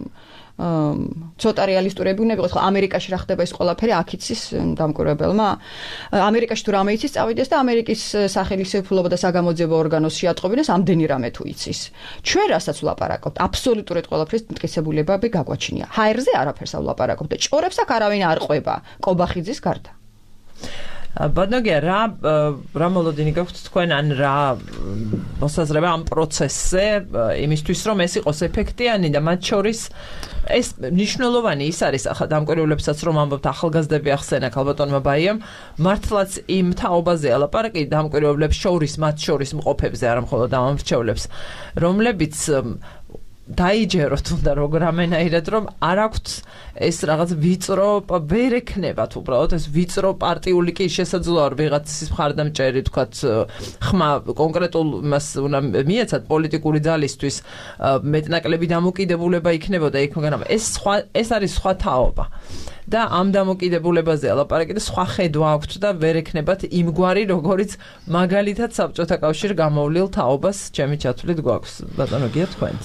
ცოტა რეალისტურები უნდა ვიყოს. ხო, ამერიკაში რა ხდება ეს ყველაფერი აქიცის დამკვირვებელმა. ამერიკაში თუ რამე იცის, წავიდეს და ამერიკის სახელმწიფო და საგამოძიებო ორგანოს შეატყობინეს ამდენი რამე თუ იცის. ჩვენ რასაც ვლაპარაკობთ, აბსოლუტურად ყველაფრის მტკიცებულებები გაგვაჩნია. ჰაერზე არაფერს ვლაპარაკობთ და ჭორებს აქ არავინ არ ყვება, კობახიძის გარდა. ბატონო, რა მოლოდინი გაქვთ თქვენ ან რა მოსაზრება ამ პროცესზე იმისთვის რომ ეს იყოს ეფექტიანი და მათ შორის ეს მნიშვნელოვანი ის არის ახლა დამკვირვებლებსაც რომ ამბობთ ახალგაზრდები ახსენა ქალბატონმა ბაიამ მართლაც იმ თაობაზე ალაპარაკი დამკვირვებლებს შორის მათ შორის მყოფებზე არა მხოლოდ ამ მრჩევლებს რომლებიც დაიჯეროთ უნდა როგორ ამენაირად რომ არ აქვთ ეს რაღაც ვიწრო ვერ ექნებათ უბრალოდ ეს ვიწრო პარტიული კი შესაძლოა რომ ვიღაცის მხარდამჭერი თქვათ ხმა კონკრეტულ მას უნდა მიეცათ პოლიტიკური ძალისთვის მეტნაკლები დამოკიდებულება იქნებოდა იქ მაგრამ ეს არის სხვა თაობა და ამ დამოკიდებულებაზე ალაპარაკი და სხვა ხედვა აქვთ და ვერ ექნებათ იმგვარი როგორიც მაგალითად საბჭოთა კავშირ გამოვლილ თაობას ჩემი ჩათვლით გვაქვს ბატონო გია თქვენც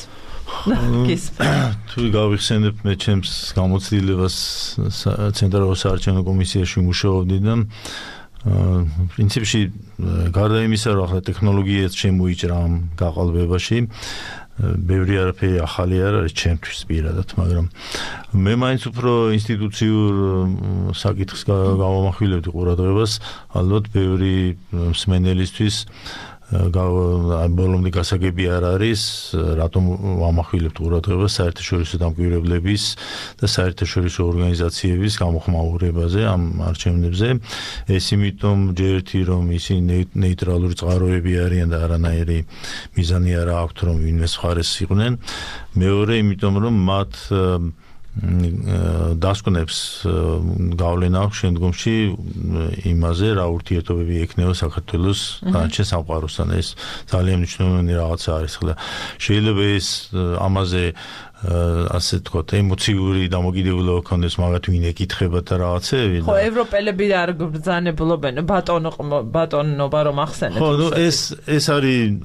თუ გავიხსენებ მე ჩემს გამოცდილებას ცენტრალურ საარჩევნო კომისიაში მუშაობდი და პრინციპში გარდა იმისა რომ ახლა ტექნოლოგიაც შემოიჭრა ამ გაყალბებაში ბევრი არაფერი ახალი არ არის ჩემთვის პირადად მაგრამ მე მაინც უფრო ინსტიტუციურ საკითხს გავამახვილებდი ყურადღებას ალბათ ბევრი მსმენელისთვის ბოლომდე გასაგები არ არის რატომ ვამახვილებთ ყურადღებას საერთაშორისო დამკვირვებლების და საერთაშორისო ორგანიზაციების გამოხმაურებაზე ამ არჩევნებზე ეს იმიტომ ჯერ ერთი რომ ისინი ნეიტრალური წყაროები არიან და არანაირი მიზანი არ აქვთ რომ ვინმეს მხარეს იყვნენ მეორე იმიტომ რომ მათ დასკვნებს გავლენა აქვს შემდგომში იმაზე რა ურთიერთობები ექნება საქართველოს დანარჩენ სამყაროსთან ეს ძალიან მნიშვნელოვანი რაღაცა არის ხლა შეიძლება ეს ამაზე ასე თქვა ემოციური დამოკიდებულება ქონდეს მაგათ ვინ ეკითხება და რაღაცები ხო ევროპელები არ ბრძანებულობენ ბატონობა რომ ახსენეთ ხო ეს არის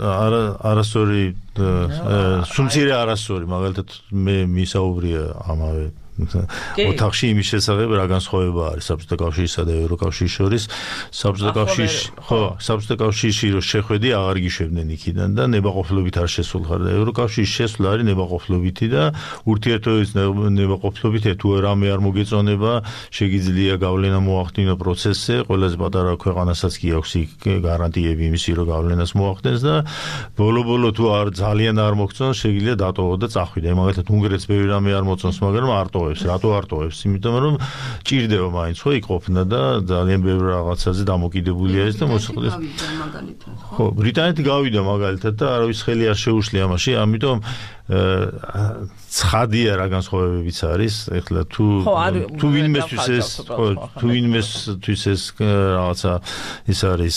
არასწორი სუმცირე არასწორი მაგალითად მე მისაუბრია ამავე ოთახში იმის შესახებ რა განსხვავება არის საბჭოთა კავშირსა და ევროკავშირის შორის. საბჭოთა კავშირში რო შეხვედი აღარ გიშვებდნენ იქიდან და ნებაყოფლობით არ შესულხარ და ევროკავშირის შესვლა არის ნებაყოფლობითი და ურთიერთობის ნებაყოფლობით თუ რამე არ მოგეწონება შეგიძლია გავლენა მოახდინო პროცესზე, ყველაზე პატარა ქვეყანასაც კი აქვს გარანტიები იმისი რომ გავლენას მოახდენს და ბოლო-ბოლო თუ არ ძალიან არ მოგწონს შეგიძლია დატოვო და წახვიდე. მაგალითად უნგრეთს ბევრი რამე არ მოწონს, მაგრამ არ ტოვებს. რატო არ ტოვებს? იმიტომ რომ ჭირდება მაინც ხო იქ ყოფნა და ძალიან ბევრი რაღაცაზე დამოკიდებულია ეს და მოსყიდეს. ხო, ბრიტანეთი გავიდა მაგალითად და არავის ხელი არ შეუშლია ამაში, ამიტომ ცხადია რა განსხვავებებიც არის. ეხლა თუ ვინმესთვის ეს რაღაცა ის არის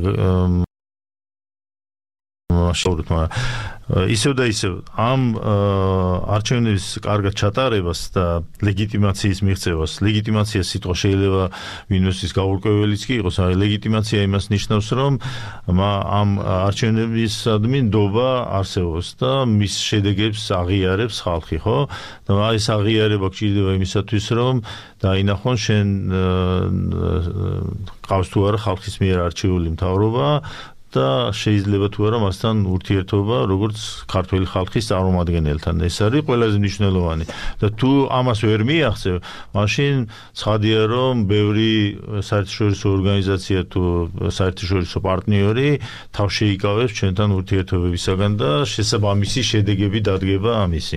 შოურთ, მაგრამ ისევ და ისევ ამ არჩევნების კარგად ჩატარებას და ლეგიტიმაციის მიღწევას, ლეგიტიმაცია სიტყვა შეიძლება ვინმესთვის გაურკვეველიც კი იყოს, მაგრამ ლეგიტიმაცია იმას ნიშნავს, რომ ამ არჩევნებისადმი ნდობა არსებობს და მის შედეგებს აღიარებს ხალხი, ხო? და ეს აღიარება გჭირდება იმისათვის, რომ დაინახონ შენ ყავს თუ არა ხალხის მიერ არჩეული მთავრობა და შეიძლება თუ არა მასთან ურთიერთობა როგორც ქართველი ხალხის წარმომადგენელთან. ეს არის ყველაზე მნიშვნელოვანი. და თუ ამას ვერ მიაღწევ, მაშინ ცხადია რომ ბევრი საერთაშორისო ორგანიზაცია თუ საერთაშორისო პარტნიორი თავს შეიკავებს ჩვენთან ურთიერთობებისაგან და შესაბამისი შედეგები დადგება ამისი.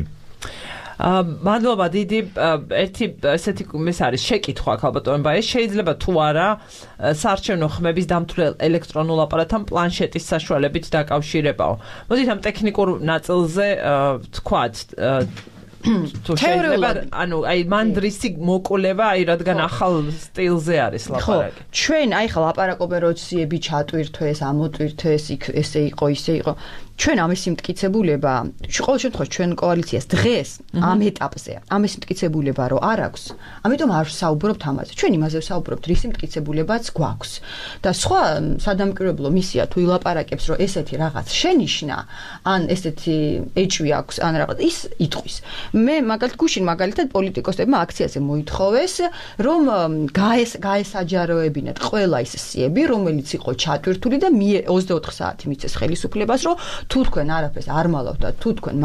მადლობა დიდი. ერთი ესეთი ეს არის შეკითხვა ალბათ ეს შეიძლება თუ არა საარჩევნო ხმების დამთვლელ ელექტრონულ აპარატთან პლანშეტის საშუალებით დაკავშირებაო. მოდით ამ ტექნიკურ ნაწილზე თქვათ თუ შეიძლება ანუ აი მანდრისი მოკულება აი რადგან ახალ სტილზე არის ლაპარაკი. ჩვენ აი ხა ლაპარაკობეროციები ჩატვირთვეს, ამოტვირთვეს, იქ ესე იყო, ისე იყო. ჩვენ ამის სიმტკიცებულება, ყოველ შემთხვევაში ჩვენ კოალიციას დღეს ამ ეტაპზე, ამის სიმტკიცებულება რო არ აქვს, ამიტომ არ საუბრობთ ამაზე. ჩვენ იმაზე ვსაუბრობთ, რის სიმტკიცებულებაც გვაქვს. და სხვა სადამკვირვებლო მისია თუ ილაპარაკებს, რომ ესეთი რაღაც შენიშნა, ან ესეთი ეჭვი აქვს, ან რაღაც ის იტყვის. მე გუშინ მაგალითად პოლიტიკოსებმა აქციაზე მოითხოვეს, რომ გაესაჯაროებინათ ყველა ის სიები, რომელიც იყო ჩატვირთული და 24 საათი მიცეს ხელისუფლებას, რომ თუ თქვენ არაფერს არ მალავთ და თუ თქვენ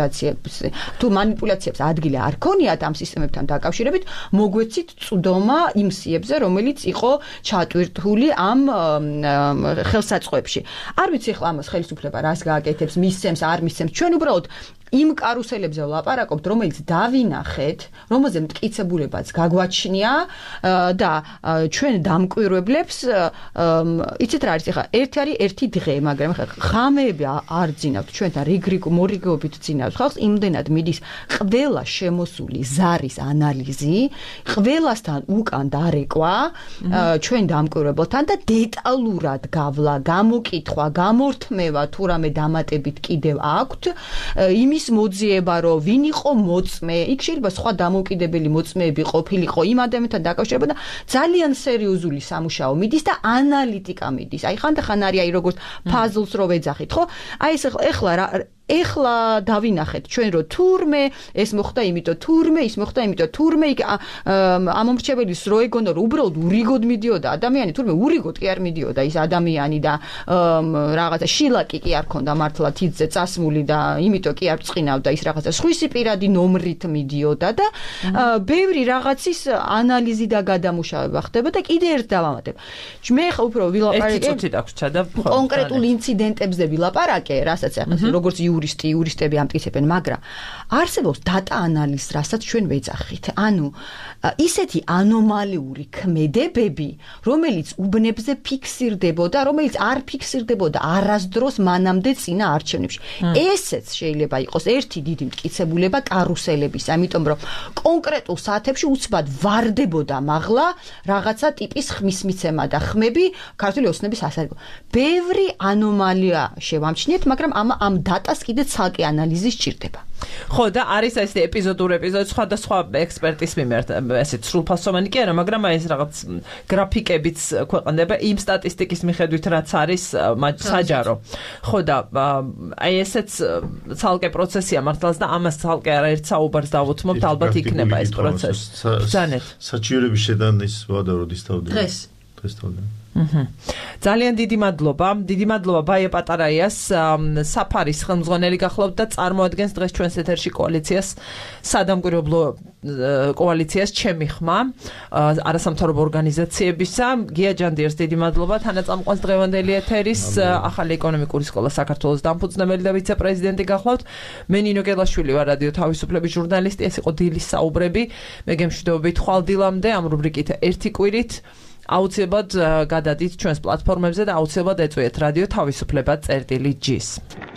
მანიპულაციებს ადგილი არ ქონიათ ამ სისტემებთან დაკავშირებით, მოგვეცით წვდომა იმ სიებზე, რომელიც იყო ჩატვირთული ამ ხელსაწყოებში. არ ვიცი ახლა ამას ხელისუფლება რას გააკეთებს, მისცემს, არ მისცემს. ჩვენ უბრალოდ იმ კარუსელებზე ვლაპარაკობთ, რომელიც დავინახეთ, რომელზე მტკიცებულებაც გაგვაჩნია და ჩვენ დამკვირვებლებს, იცით რა არის ახლა, ერთი არის ერთი დღე, მაგრამ ახლა ღამეები არ ძინავთ ჩვენთან მორიგეობით ძინავთ ხალხს, იმდენად მიდის ყველა შემოსული ზარის ანალიზი, ყველასთან უკან დარეკვა ჩვენ დამკვირვებელთან და დეტალურად გავლა, გამოკითხვა, გამორთმევა თუ რამე დამატებით კიდევ აქვთ, იმის მოძიება, რომ ვინ იყო მოწმე, იქ შეიძლება სხვა დამოუკიდებელი მოწმეები ყოფილიყო იმ ადამიანთან დაკავშირებით და ძალიან სერიოზული სამუშაო მიდის და ანალიტიკა მიდის. აი ხანდახან არის აი როგორც ფაზლს რო ვეძახით, ხო? აი ეს ეხლა დავინახეთ ჩვენ რომ თურმე ეს მოხდა იმიტომ თურმე ის მოხდა იმიტომ თურმე იქ ამომრჩეველის რო ეგონა რომ უბრალოდ ურიგოდ მიდიოდა ადამიანი თურმე ურიგოდ კი არ მიდიოდა ის ადამიანი და რაღაცა შილაკი კი არ ქონდა მართლა თითზე წასმული და იმიტომ კი არ წინავდა ის რაღაცა სხვისი პირადი ნომრით მიდიოდა და ბევრი რაღაცის ანალიზი და გადამუშავება ხდება და კიდე ერთ დავამატებ. მე ხა უფრო ვილაპარაკე კონკრეტულ ინციდენტებზე ვილაპარაკე, რასაც ახლა როგორც იურისტები ამტკიცებენ, მაგრამ არსებობს დატა ანალიზი, რასაც ჩვენ ვეძახით. ანუ ისეთი ანომალიური ქმედებები, რომელიც უბნებზე ფიქსირდებოდა, რომელიც არ ფიქსირდებოდა არასდროს მანამდე წინა არჩევნებში. ესეც შეიძლება იყოს ერთი დიდი მტკიცებულება კარუსელების, ამიტომ რომ კონკრეტულ საათებში უცბად ვარდებოდა მაღლა რაღაცა ტიპის ხმის მიცემა და ხმები ქართული ოცნების ასარგებლოდ. ბევრი ანომალია შევამჩნიეთ, მაგრამ ამ დატას კიდე ცალკე ანალიზი სჭირდება. ხო და არის ეს ეპიზოდური სხვადასხვა ექსპერტის მიმართ ესეც სრულფასოვანი კი არა, მაგრამ ეს რაღაც გრაფიკებიც ქვეყნდება იმ სტატისტიკის მიხედვით რაც არის საჯარო. ხო და აი ესეც ცალკე პროცესია მართლაც და ამას ცალკე არაერთ საუბარს დავუთმობთ, ალბათ იქნება ეს პროცესი. ბრძანეთ. საჩივრების შეტანის ვადა როდის თავდება? დღეს თავდება. ძალიან დიდი მადლობა ბაია პატარაიას, საფარის ხელმძღვანელი გახლავთ და წარმოადგენს დღეს ჩვენს ეთერში კოალიციას, სადამკვირვებლო კოალიციას ჩემი ხმა, არასამთავრობო ორგანიზაციებისა. გია ჯანდიერს დიდი მადლობა, თანაწამყვანს დღევანდელი ეთერის, ახალი ეკონომიკური სკოლა საქართველოს დამფუძნებელი და ვიცე-პრეზიდენტი გახლავთ. მე ნინო გელაშვილი ვარ, რადიო თავისუფლების ჟურნალისტი, ეს იყო დილის საუბრები. მე გემშვიდობებით ხვალ დილამდე ამ რუბრიკით ერთი კვირით. აუცილებლად გადადით ჩვენს პლატფორმებზე და აუცილებლად ეწვიეთ რადიო თავისუფლება წერტილი G-ს.